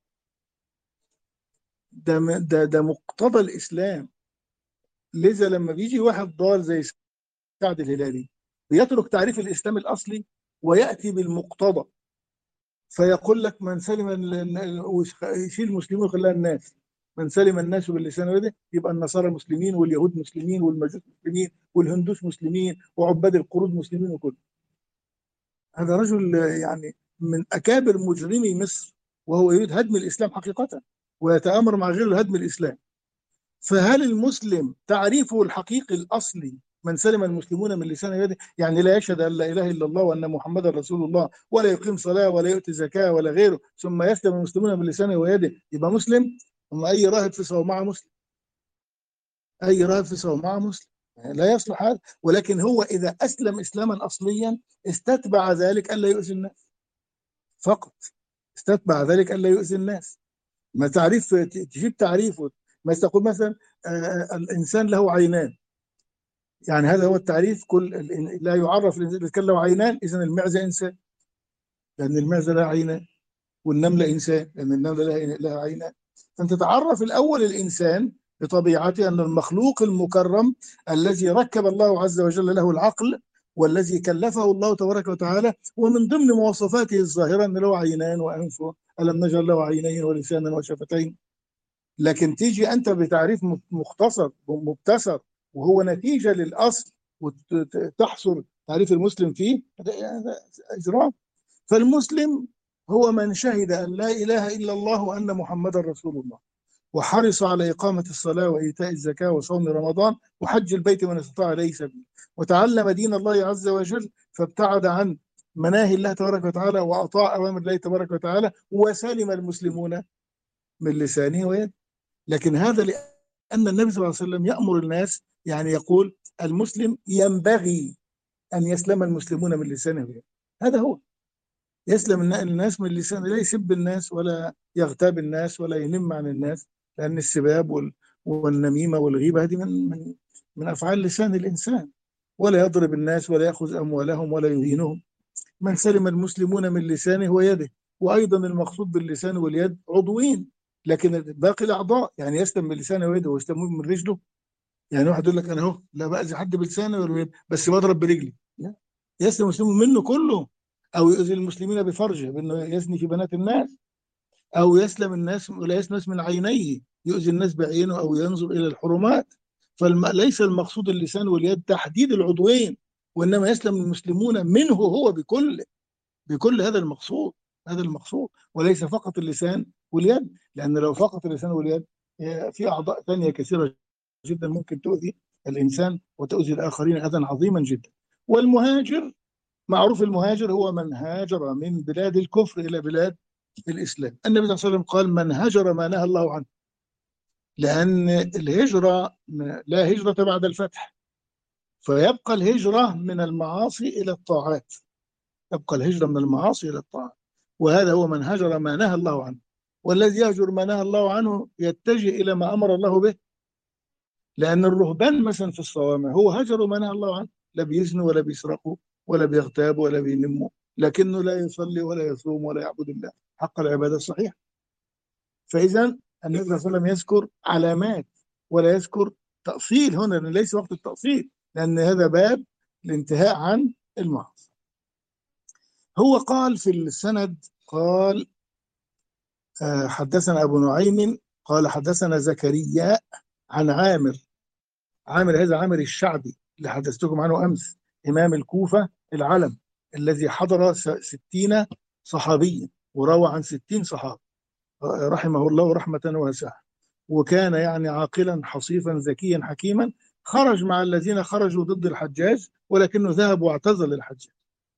ده ده ده مقتضى الإسلام. لذا لما بيجي واحد ضال زي سعد الهلالي بيترك تعريف الإسلام الأصلي ويأتي بالمقتضى، فيقول لك من سلم ويشيل المسلمين ويخليها الناس، من سلم الناس باللسان ويده، يبقى النصارى مسلمين واليهود مسلمين والمجوس مسلمين والهندوس مسلمين وعباد القرود مسلمين وكله. هذا رجل يعني من أكابر مجرمي مصر، وهو يريد هدم الإسلام حقيقة ويتآمر مع غيره لهدم الإسلام. فهل المسلم تعريفه الحقيقي الأصلي من سلم المسلمون من لسانه ويده؟ يعني لا يشهد أن لا إله إلا الله وأن محمدا رسول الله، ولا يقيم صلاة ولا يؤتي زكاة ولا غيره، ثم يسلم المسلمون من لسانه ويده، يبقى مسلم؟ أما أي راهب في صومعة مسلم، أي راهب في صومعة مسلم، لا يصلح هذا. ولكن هو إذا أسلم إسلاما أصليا استتبع ذلك ألا يؤذي الناس فقط، استتبع ذلك ألا يؤذي الناس. ما تعريف تجيب تعريفه، ما تقول مثلا آه الإنسان له عينان، يعني هذا هو التعريف. كل لا يعرف الإنسان إذا كان له عينان إذن المعزة إنسان، لأن المعزة لها عينان، والنملة إنسان لأن النملة لها لها عينان. فأنت تعرف الأول الإنسان بطبيعته أن المخلوق المكرم الذي ركب الله عز وجل له العقل، والذي كلفه الله تبارك وتعالى، ومن ضمن مواصفاته الظاهرة أن له عينان وأنف، ألم نجعل له عينين ولسانا وشفتين. لكن تيجي أنت بتعريف مختصر مبتسر وهو نتيجة للأصل وتحصر تعريف المسلم فيه، هذا إجرام. فالمسلم هو من شهد أن لا إله إلا الله وأن محمدا رسول الله، وحرص على إقامة الصلاة وإيتاء الزكاة وصوم رمضان وحج البيت من استطاع إليه سبيلا، وتعلم دين الله عز وجل فابتعد عن مناهي الله تبارك وتعالى وأطاع أوامر الله تبارك وتعالى، وسلم المسلمون من لسانه ويده. لكن هذا لأن النبي صلى الله عليه وسلم يأمر الناس، يعني يقول المسلم ينبغي أن يسلم المسلمون من لسانه ويده. هذا هو يسلم الناس من لسانه، لا يسب الناس ولا يغتاب الناس ولا ينم عن الناس، لأن السباب والنميمة والغيبة هذه من من من أفعال لسان الإنسان. ولا يضرب الناس ولا يأخذ أموالهم ولا يهينهم. من سلم المسلمون من لسانه ويده. وأيضا المقصود باللسان واليد عضوين، لكن باقي الأعضاء، يعني يسلم من لسانه ويده ويسلم من رجله. يعني واحد يقول لك أنا أهو لا بأذي حد بلسانه ولا بيده، بس بضرب برجلي، لا، يسلم المسلم منه كله. أو يؤذي المسلمين بفرجه بأنه يزني في بنات الناس، أو يسلم الناس ولا يسلم الناس من عينيه، يؤذي الناس بعينه أو ينظر إلى الحرمات. فليس المقصود اللسان واليد تحديد العضوين، وإنما يسلم المسلمون منه هو بكل بكل هذا المقصود، هذا المقصود، وليس فقط اللسان واليد. لأن لو فقط اللسان واليد في أعضاء ثانية كثيرة جدا ممكن تؤذي الإنسان وتؤذي الآخرين أذى عظيما جدا. والمهاجر معروف، المهاجر هو من هاجر من بلاد الكفر إلى بلاد الإسلام. النبي صلى الله عليه وسلم قال: من هجر ما نهى الله عنه، لأن الهجرة لا هجرة بعد الفتح، فيبقى الهجرة من المعاصي إلى الطاعات، تبقى الهجرة من المعاصي إلى الطاعات. وهذا هو من هجر ما نهى الله عنه. والذي يهجر ما نهى الله عنه يتجه إلى ما أمر الله به. لأن الرهبان مثلا في الصوامع هو هجروا ما نهى الله عنه، لا بيزنوا ولا بيسرقوا ولا بيغتابوا ولا بينموا، لكنه لا يصلي ولا يصوم ولا يعبد الله حق العبادة الصحيحة. فإذا النبي صلى الله عليه وسلم يذكر علامات ولا يذكر تأصيل هنا، لأن ليس وقت التأصيل، لأن هذا باب الانتهاء عن المعاصي. هو قال في السند، قال آه حدثنا أبو نعيم قال حدثنا زكريا عن عامر. عامر هذا عامر الشعبي اللي حدثتكم عنه أمس، إمام الكوفة العلم الذي حضر ستين صحابيا وروى عن ستين صحابي رحمه الله رحمة واسعة، وكان يعني عاقلا حصيفا ذكيا حكيما، خرج مع الذين خرجوا ضد الحجاج ولكنه ذهب واعتزل الحجاج.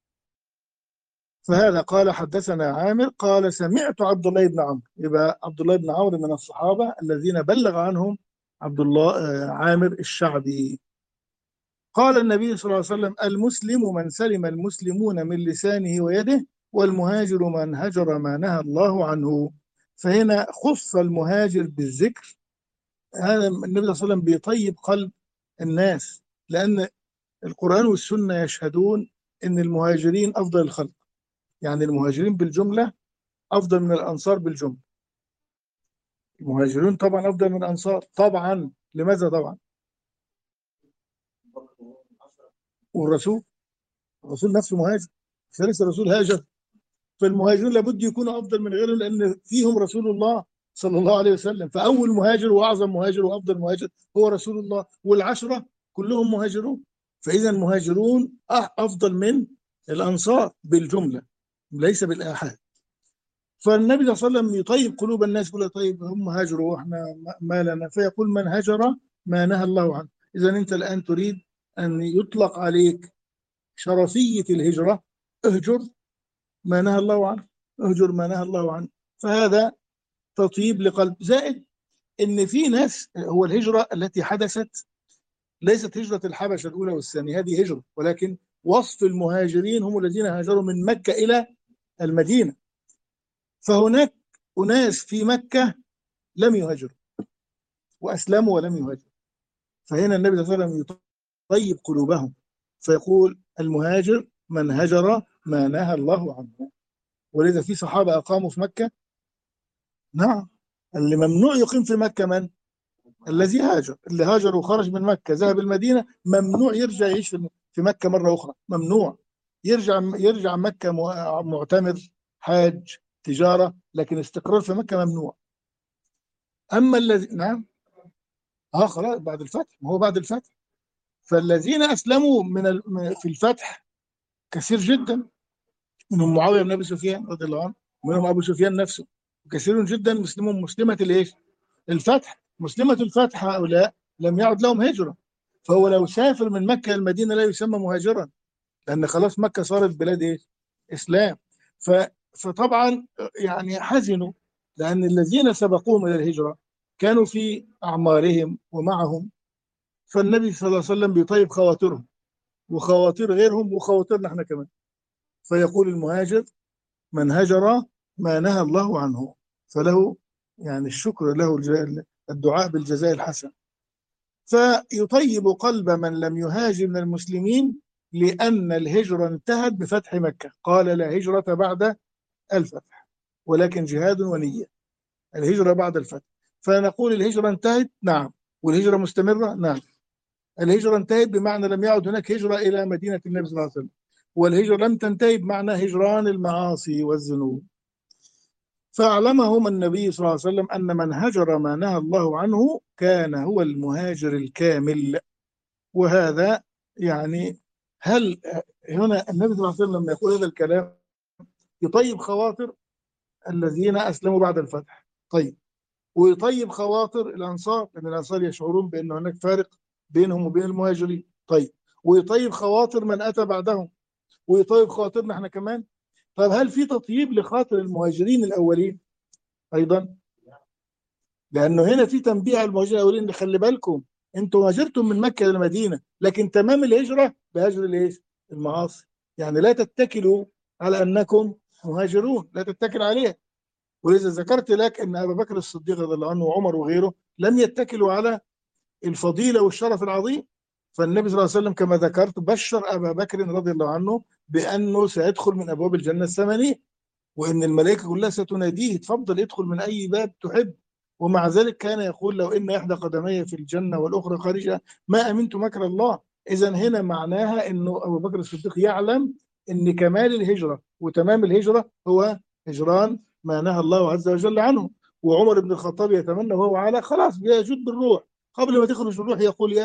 فهذا قال حدثنا عامر قال سمعت عبد الله بن عمرو، يبقى عبد الله بن عمرو من الصحابة الذين بلغ عنهم عبد الله آه، عامر الشعبي. قال النبي صلى الله عليه وسلم المسلم من سلم المسلمون من لسانه ويده، والمهاجر من هجر ما نهى الله عنه. فهنا خص المهاجر بالذكر. هذا النبي صلى الله عليه وسلم بيطيب قلب الناس، لأن القرآن والسنة يشهدون أن المهاجرين أفضل الخلق، يعني المهاجرين بالجملة أفضل من الأنصار بالجملة. المهاجرون طبعا أفضل من الأنصار طبعا. لماذا طبعا؟ والرسول الرسول نفسه مهاجر، فليس الرسول هاجر، فالمهاجرون لابد يكونوا أفضل من غيرهم لأن فيهم رسول الله صلى الله عليه وسلم. فأول مهاجر وأعظم مهاجر وأفضل مهاجر هو رسول الله، والعشرة كلهم مهاجرون، فإذا المهاجرون أفضل من الأنصار بالجملة ليس بالآحاد. فالنبي صلى الله عليه وسلم يطيب قلوب الناس، يقول طيب هم هاجروا واحنا ما لنا، فيقول من هجر ما نهى الله عنه. إذا أنت الآن تريد أن يطلق عليك شرفية الهجرة، اهجر ما نهى الله عنه، اهجر ما نهى الله عنه. فهذا تطيب لقلب. زائد ان في ناس، هو الهجرة التي حدثت ليست هجرة الحبشة الأولى والثانية، هذه هجرة، ولكن وصف المهاجرين هم الذين هاجروا من مكة إلى المدينة. فهناك أناس في مكة لم يهاجروا وأسلموا ولم يهاجروا، فهنا النبي صلى الله عليه وسلم يطيب قلوبهم فيقول المهاجر من هجر ما نهى الله عنه. ولذا في صحابة أقاموا في مكة، نعم، اللي ممنوع يقيم في مكة من؟ الذي هاجر. اللي هاجر وخرج من مكة ذهب المدينة ممنوع يرجع يعيش في مكة مرة أخرى، ممنوع يرجع يرجع مكة معتمر حاج تجارة، لكن استقرار في مكة ممنوع. أما الذي نعم اه خلاص بعد الفتح، ما هو بعد الفتح. فالذين أسلموا من ال... في الفتح كثير جدا، منهم معاوية بن أبي سفيان رضي الله عنه، منهم أبو سفيان نفسه، كثير جدا مسلمون مسلمة الإيش؟ الفتح. مسلمة الفتح هؤلاء لم يعد لهم هجرة، فهو لو سافر من مكة المدينة لا يسمى مهاجرا، لأن خلاص مكة صارت بلاد إيه؟ إسلام. ف... فطبعا يعني حزنوا، لأن الذين سبقوهم إلى الهجرة كانوا في أعمارهم ومعهم، فالنبي صلى الله عليه وسلم بيطيب خواطرهم وخواطر غيرهم وخواطرنا احنا كمان، فيقول المهاجر من هجر ما نهى الله عنه، فله يعني الشكر له الدعاء بالجزاء الحسن. فيطيب قلب من لم يهاجر من المسلمين، لأن الهجرة انتهت بفتح مكة، قال لا هجرة بعد الفتح ولكن جهاد ونية. الهجرة بعد الفتح، فنقول الهجرة انتهت، نعم، والهجرة مستمرة، نعم. الهجرة انتهت بمعنى لم يعد هناك هجرة إلى مدينة النبي صلى الله عليه وسلم، والهجرة لم تنتهي بمعنى هجران المعاصي والذنوب. فأعلمهم النبي صلى الله عليه وسلم أن من هجر ما نهى الله عنه كان هو المهاجر الكامل. وهذا يعني هل هنا النبي صلى الله عليه وسلم لما يقول هذا الكلام يطيب خواطر الذين أسلموا بعد الفتح، طيب، ويطيب خواطر الأنصار لأن الأنصار يشعرون بأن هناك فارق بينهم وبين المهاجرين، طيب، ويطيب خواطر من أتى بعدهم، ويطيب خواطرنا احنا كمان. طيب هل في تطيب لخاطر المهاجرين الأولين أيضا؟ لأنه هنا في تنبيه على المهاجرين الأولين اللي خلي بالكم أنتم هاجرتم من مكة إلى المدينة، لكن تمام الهجرة بهجر الإيش؟ المعاصي. يعني لا تتكلوا على أنكم مهاجرون، لا تتكل عليها. ولذا ذكرت لك أن أبا بكر الصديق رضي الله عنه وعمر وغيره لم يتكلوا على الفضيلة والشرف العظيم. فالنبي صلى الله عليه وسلم كما ذكرت بشر أبا بكر رضي الله عنه بأنه سيدخل من أبواب الجنة الثمانية، وإن الملائكة كلها ستناديه تفضل ادخل من أي باب تحب. ومع ذلك كان يقول لو إن إحدى قدمي في الجنة والأخرى خارجها ما أمنت مكر الله. إذا هنا معناها إنه أبو بكر الصديق يعلم إن كمال الهجرة وتمام الهجرة هو هجران ما نهى الله عز وجل عنه. وعمر بن الخطاب يتمنى وهو على خلاص بيجود بالروح، قبل ما تخرج الروح يقول يا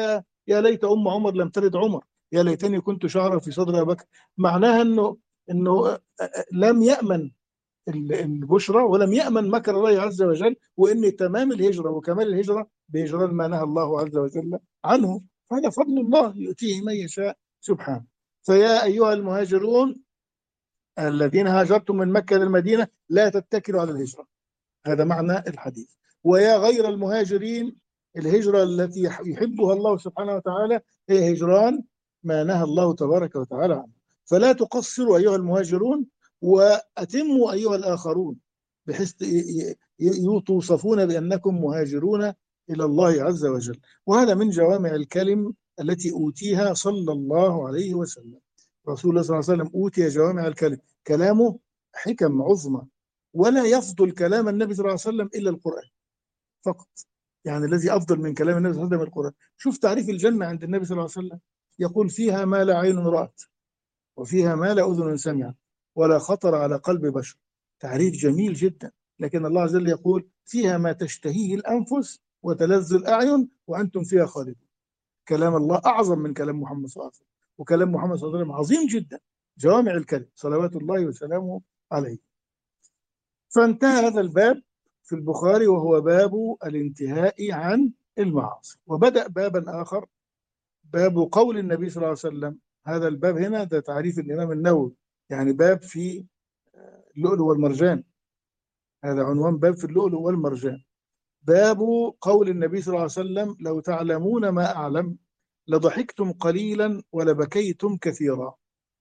يا ليت ام عمر لم تلد عمر، يا ليتني كنت شعرا في صدر ابي بكر. معناها انه انه لم يامن البشرى ولم يامن مكر الله عز وجل، وان تمام الهجره وكمال الهجره بهجران ما نهى الله عز وجل عنه. هذا فضل الله يؤتيه من يشاء سبحانه. فيا ايها المهاجرون الذين هاجرتم من مكه للمدينه لا تتكلوا على الهجره، هذا معنى الحديث. ويا غير المهاجرين، الهجرة التي يحبها الله سبحانه وتعالى هي هجران ما نهى الله تبارك وتعالى عنه. فلا تقصروا أيها المهاجرون، وأتموا أيها الآخرون، بحيث توصفون بأنكم مهاجرون إلى الله عز وجل. وهذا من جوامع الكلم التي أوتيها صلى الله عليه وسلم. رسول الله صلى الله عليه وسلم أوتي جوامع الكلم، كلامه حكم عظمى، ولا يفضل كلام النبي صلى الله عليه وسلم إلا القرآن فقط. يعني الذي أفضل من كلام النبي صلى الله عليه وسلم القرآن. شوف تعريف الجنة عند النبي صلى الله عليه وسلم، يقول فيها ما لا عين رأت، وفيها ما لا أذن سمعت، ولا خطر على قلب بشر. تعريف جميل جدا. لكن الله عز وجل يقول فيها ما تشتهيه الأنفس وتلذ الأعين وأنتم فيها خالدون. كلام الله أعظم من كلام محمد صلى الله عليه وسلم، وكلام محمد صلى الله عليه وسلم عظيم جدا، جوامع الكلم صلوات الله وسلامه عليه. فانتهى هذا الباب في البخاري وهو باب الانتهاء عن المعاصي. وبدأ بابا آخر، باب قول النبي صلى الله عليه وسلم. هذا الباب هنا ده تعريف الإمام النووي، يعني باب في اللؤلؤ والمرجان. هذا عنوان باب في اللؤلؤ والمرجان. باب قول النبي صلى الله عليه وسلم لو تعلمون ما أعلم لضحكتم قليلا ولبكيتم كثيرا.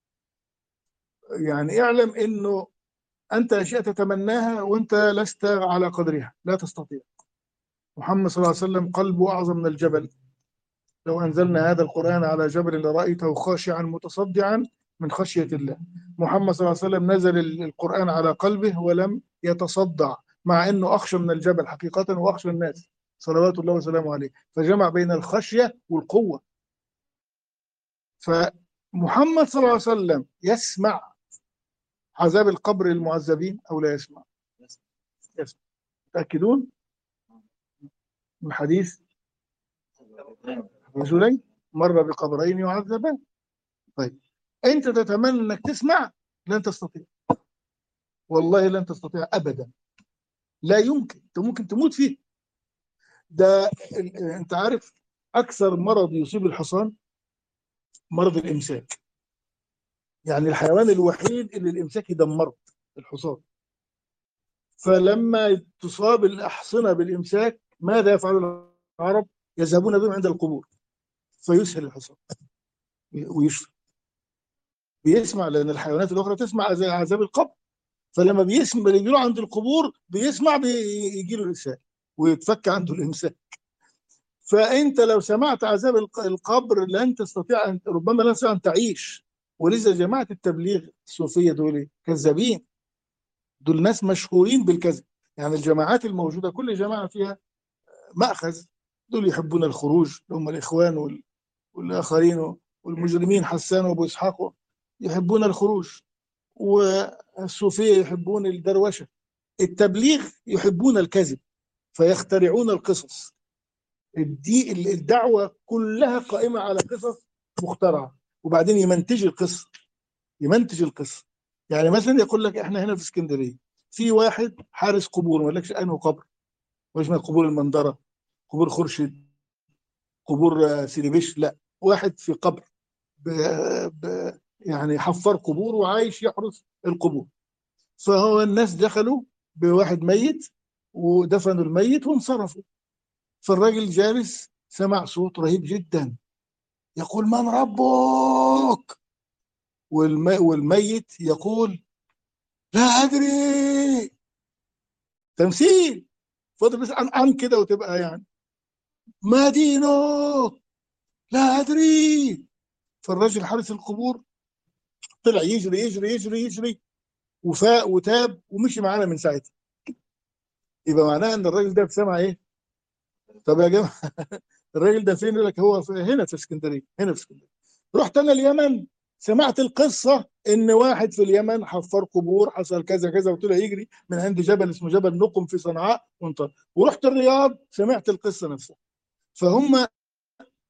يعني اعلم أنه أنت أشياء تتمناها وأنت لست على قدرها، لا تستطيع. محمد صلى الله عليه وسلم قلبه أعظم من الجبل. لو أنزلنا هذا القرآن على جبل لرأيته خاشعا متصدعا من خشية الله. محمد صلى الله عليه وسلم نزل القرآن على قلبه ولم يتصدع، مع أنه أخشى من الجبل حقيقة وأخشى الناس صلوات الله وسلامه عليه، فجمع بين الخشية والقوة. فمحمد صلى الله عليه وسلم يسمع عذاب القبر للمعذبين أو لا يسمع؟ يسمع. تأكدون من حديث رجلين مر بقبرين يعذبان. طيب انت تتمنى انك تسمع؟ لن تستطيع، والله لن تستطيع ابدا، لا يمكن. انت ممكن تموت فيه. ده انت عارف اكثر مرض يصيب الحصان مرض الامساك. يعني الحيوان الوحيد اللي الامساك يدمره الحصان. فلما تصاب الاحصنه بالامساك ماذا يفعل العرب؟ يذهبون بهم عند القبور فيسهل الحصان ويشفى. بيسمع، لان الحيوانات الاخرى تسمع عذاب القبر، فلما بيسمع بيجي عند القبور بيسمع بيجي له الإسهال ويتفك عنده الإمساك. فأنت لو سمعت عذاب القبر لن تستطيع أن، ربما لا تستطيع أن تعيش. ولذا جماعة التبليغ الصوفية دول كذابين، دول ناس مشهورين بالكذب. يعني الجماعات الموجودة كل جماعة فيها مأخذ. دول يحبون الخروج، هم الإخوان والآخرين والمجرمين حسان وأبو إسحاق يحبون الخروج، والصوفية يحبون الدروشة. التبليغ يحبون الكذب فيخترعون القصص. الدي الدعوة كلها قائمة على قصص مخترعة، وبعدين يمنتج القصة يمنتج القصة يعني مثلا يقول لك احنا هنا في اسكندرية في واحد حارس قبور، ما يقولكش انه قبر، مش من قبور المنظرة، قبور خورشيد، قبور سيدي بشر، لا، واحد في قبر ب... ب... يعني حفر قبور وعايش يحرس القبور. فهو الناس دخلوا بواحد ميت ودفنوا الميت وانصرفوا. فالراجل جالس سمع صوت رهيب جدا يقول من ربك؟ والمي والميت يقول لا أدري. تمثيل. فضل بس عن عن كده وتبقى يعني ما دينك؟ لا أدري. فالراجل حارس القبور طلع يجري يجري يجري يجري وفاق وتاب ومشي معانا من ساعتها. يبقى معناه ان الراجل ده سمع ايه؟ طب يا جماعه الراجل ده فين؟ يقول لك هو في هنا في اسكندريه، هنا في اسكندريه. رحت انا اليمن سمعت القصه ان واحد في اليمن حفر قبور، حصل كذا كذا، وطلع يجري من عند جبل اسمه جبل نقم في صنعاء وانطلق. ورحت الرياض سمعت القصه نفسها. فهم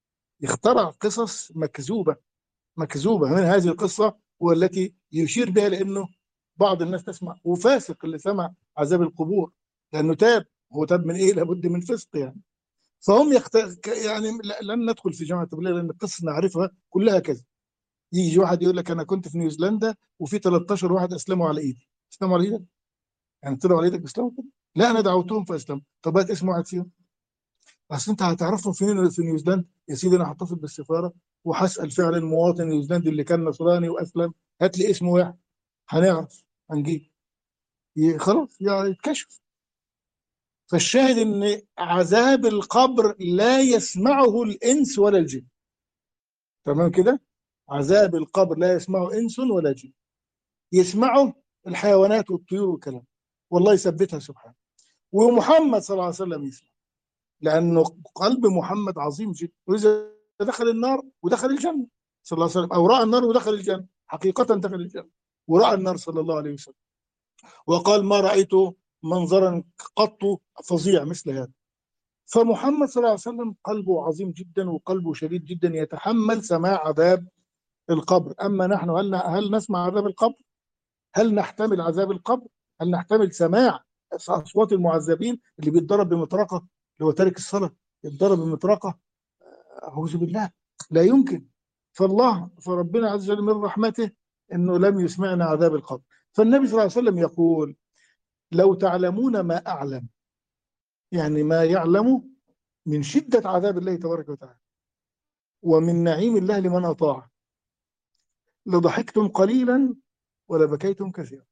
يخترع قصص مكذوبة مكذوبة من هذه القصة، والتي يشير بها لأنه بعض الناس تسمع، وفاسق اللي سمع عذاب القبور لأنه تاب. هو تاب من إيه؟ لابد من فسق يعني. فهم يخت... يعني لن ندخل في جامعة التبليغ لأن القصة نعرفها كلها كذا. يجي واحد يقول لك أنا كنت في نيوزيلندا وفي تلتاشر واحد أسلموا على إيدي. أسلموا على إيدك؟ يعني طلعوا على إيدك بيسلموا كده؟ لا، أنا دعوتهم فأسلموا. طب هات اسم واحد فيهم. اصل انت هتعرفهم فين في نيوزيلندا؟ يا سيدي انا هتصل بالسفاره وهسال فعلا المواطن النيوزيلندي اللي كان نصراني واسلم، هات لي اسمه واحد هنعرف هنجيب. ي- خلاص يعني يتكشف. فالشاهد ان عذاب القبر لا يسمعه الانس ولا الجن. تمام كده؟ عذاب القبر لا يسمعه انس ولا جن، يسمعه الحيوانات والطيور والكلام. والله يثبتها سبحانه. ومحمد صلى الله عليه وسلم يسمع، لأنه قلب محمد عظيم جدا. وإذا دخل النار ودخل الجنة صلى الله عليه وسلم، أو رأى النار ودخل الجنة، حقيقة دخل الجنة ورأى النار صلى الله عليه وسلم، وقال ما رأيت منظرا قط فظيع مثل هذا. فمحمد صلى الله عليه وسلم قلبه عظيم جدا وقلبه شديد جدا، يتحمل سماع عذاب القبر. أما نحن، هل هل نسمع عذاب القبر؟ هل نحتمل عذاب القبر؟ هل نحتمل سماع أصوات المعذبين اللي بيتضرب بمطرقة، اللي هو تارك الصلاة يتضرب بمطرقة؟ أعوذ بالله، لا يمكن. فالله فربنا عز وجل من رحمته أنه لم يسمعنا عذاب القبر. فالنبي صلى الله عليه وسلم يقول لو تعلمون ما أعلم، يعني ما يعلم من شدة عذاب الله تبارك وتعالى ومن نعيم الله لمن أطاع، لضحكتم قليلا ولبكيتم كثيرا.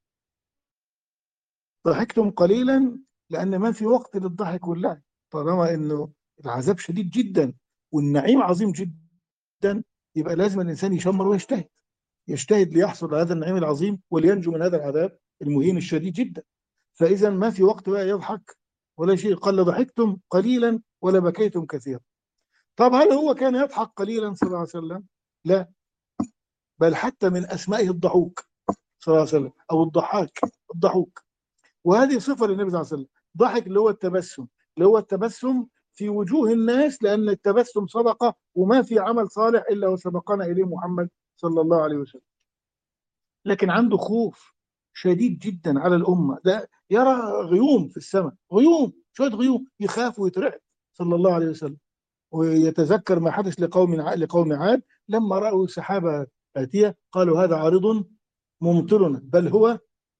ضحكتم قليلا لأن ما في وقت للضحك واللعب، طالما أنه العذاب شديد جدا والنعيم عظيم جدا، يبقى لازم الإنسان يشمر ويجتهد، يجتهد ليحصل على هذا النعيم العظيم ولينجو من هذا العذاب المهين الشديد جدا. فإذا ما في وقت بقى يضحك ولا شيء. قال ضحكتم قليلا ولا بكيتم كثيرا. طب هل هو كان يضحك قليلا صلى الله عليه وسلم؟ لا، بل حتى من أسمائه الضحوك صلى الله عليه وسلم، أو الضحاك، الضحوك. وهذه صفة للنبي صلى الله عليه وسلم. ضحك اللي هو التبسم، اللي هو التبسم في وجوه الناس، لأن التبسم صدقة، وما في عمل صالح إلا وسبقنا إليه محمد صلى الله عليه وسلم. لكن عنده خوف شديد جدا على الأمة. ده يرى غيوم في السماء، غيوم، شوية غيوم، يخاف ويترعب صلى الله عليه وسلم. ويتذكر ما حدث لقوم لقوم عاد لما رأوا سحابة آتية قالوا هذا عارض ممطرنا بل هو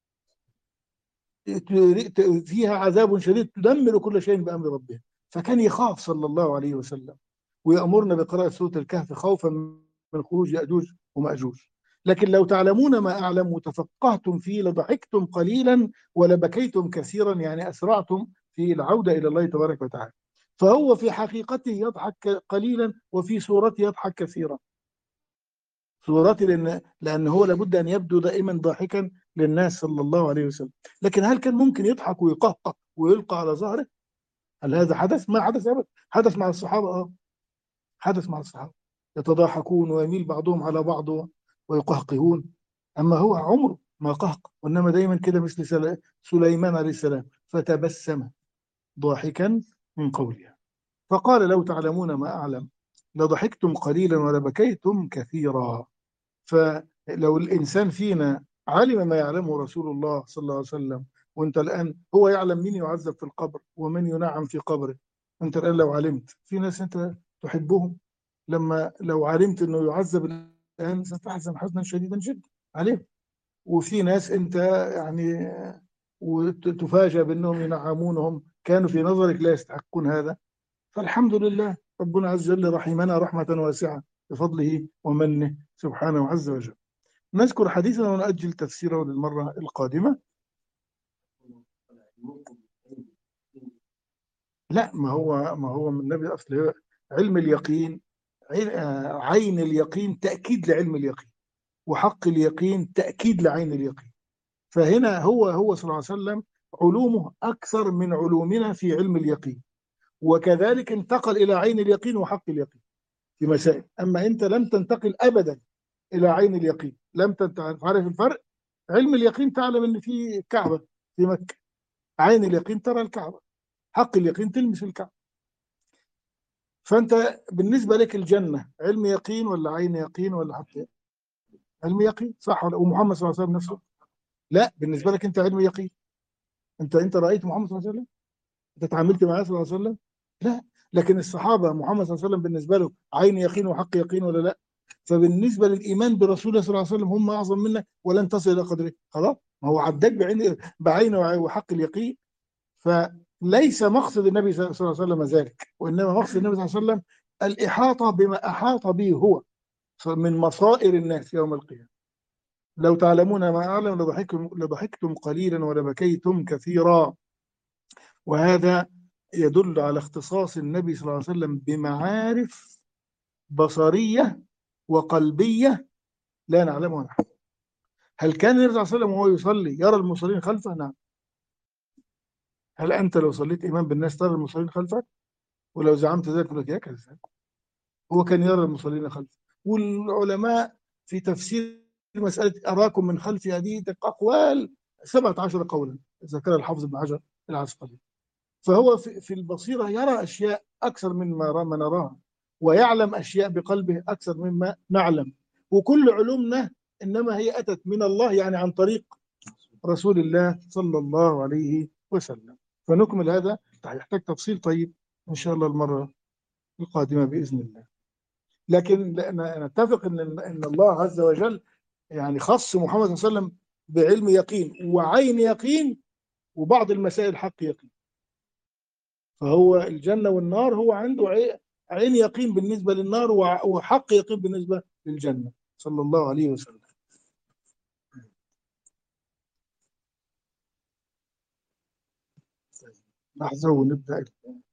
فيها عذاب شديد تدمر كل شيء بأمر ربها. فكان يخاف صلى الله عليه وسلم، ويأمرنا بقراءة سورة الكهف خوفا من خروج يأجوج ومأجوج. لكن لو تعلمون ما أعلم وتفقهتم فيه لضحكتم قليلا ولبكيتم كثيرا، يعني أسرعتم في العودة إلى الله تبارك وتعالى. فهو في حقيقته يضحك قليلا وفي صورته يضحك كثيرا. صورته لأن لأن هو لابد أن يبدو دائما ضاحكا للناس صلى الله عليه وسلم. لكن هل كان ممكن يضحك ويقهقه ويلقى على ظهره؟ هل هذا حدث؟ ما حدث أبدا. حدث مع الصحابة، اه حدث مع الصحابة، يتضاحكون ويميل بعضهم على بعض ويقهقهون. أما هو عمره ما قهق، وإنما دايما كده مثل سل- سليمان عليه السلام فتبسم ضاحكا من قولها. فقال لو تعلمون ما أعلم لضحكتم قليلا ولبكيتم كثيرا. فلو الإنسان فينا علم ما يعلمه رسول الله صلى الله عليه وسلم، وانت الآن هو يعلم مين يعذب في القبر ومن ينعم في قبره. انت الآن لو علمت في ناس انت تحبهم، لما لو علمت انه يعذب الآن ستحزن حزنا شديدا جدا عليه. وفي ناس انت يعني وتفاجأ بأنهم ينعمونهم كانوا في نظرك لا يستحقون هذا. فالحمد لله ربنا عز وجل رحمنا رحمة واسعة بفضله ومنه سبحانه عز وجل. نذكر حديثنا ونؤجل تفسيره للمرة القادمة. لا، ما هو ما هو من النبي أصل علم اليقين، عين آه، عين اليقين تأكيد لعلم اليقين، وحق اليقين تأكيد لعين اليقين. فهنا هو هو صلى الله عليه وسلم علومه أكثر من علومنا في علم اليقين، وكذلك انتقل إلى عين اليقين وحق اليقين في مسائل. أما أنت لم تنتقل أبدا إلى عين اليقين، لم تنتقل. عارف الفرق؟ علم اليقين تعلم أن في كعبة في مكة، عين اليقين ترى الكعبة، حق اليقين تلمس الكعبة. فأنت بالنسبة لك الجنة علم يقين ولا عين يقين ولا حق يقين؟ علم يقين صح ولا؟ ومحمد صلى الله عليه وسلم نفسه لا، بالنسبة لك أنت علم يقين. أنت أنت رأيت محمد صلى الله عليه وسلم؟ أنت تعاملت معاه صلى الله عليه وسلم؟ لا. لكن الصحابة محمد صلى الله عليه وسلم بالنسبة له عين يقين وحق يقين ولا لا؟ فبالنسبة للإيمان برسول الله صلى الله عليه وسلم هم أعظم منك ولن تصل إلى قدره. خلاص، ما هو عداك بعين بعين وحق اليقين. فليس مقصد النبي صلى الله عليه وسلم ذلك، وإنما مقصد النبي صلى الله عليه وسلم الإحاطة بما أحاط به هو من مصائر الناس يوم القيامة. لو تعلمون ما أعلم لضحكتم لضحكتم قليلا ولبكيتم كثيرا. وهذا يدل على اختصاص النبي صلى الله عليه وسلم بمعارف بصرية وقلبية لا نعلمها نحن. هل كان النبي صلى الله عليه وسلم وهو يصلي يرى المصلين خلفه؟ نعم. هل أنت لو صليت إمام بالناس ترى المصلين خلفك؟ ولو زعمت ذلك يقول لك يا كذاب. هو كان يرى المصلين خلفه. والعلماء في تفسير مسألة أراكم من خلفي هذه أقوال سبعة عشر قولا ذكر الحافظ ابن حجر العسقلاني. فهو في في البصيرة يرى أشياء أكثر مما ما نراها، ويعلم أشياء بقلبه أكثر مما نعلم. وكل علومنا إنما هي أتت من الله، يعني عن طريق رسول الله صلى الله عليه وسلم. فنكمل هذا، يحتاج تفصيل طيب إن شاء الله المرة القادمة بإذن الله. لكن نتفق ان ان الله عز وجل يعني خص محمد صلى الله عليه وسلم بعلم يقين وعين يقين وبعض المسائل حق يقين. فهو الجنة والنار هو عنده عين يقين بالنسبة للنار وحق يقين بالنسبة للجنة صلى الله عليه وسلم. لحظة ونبدأ.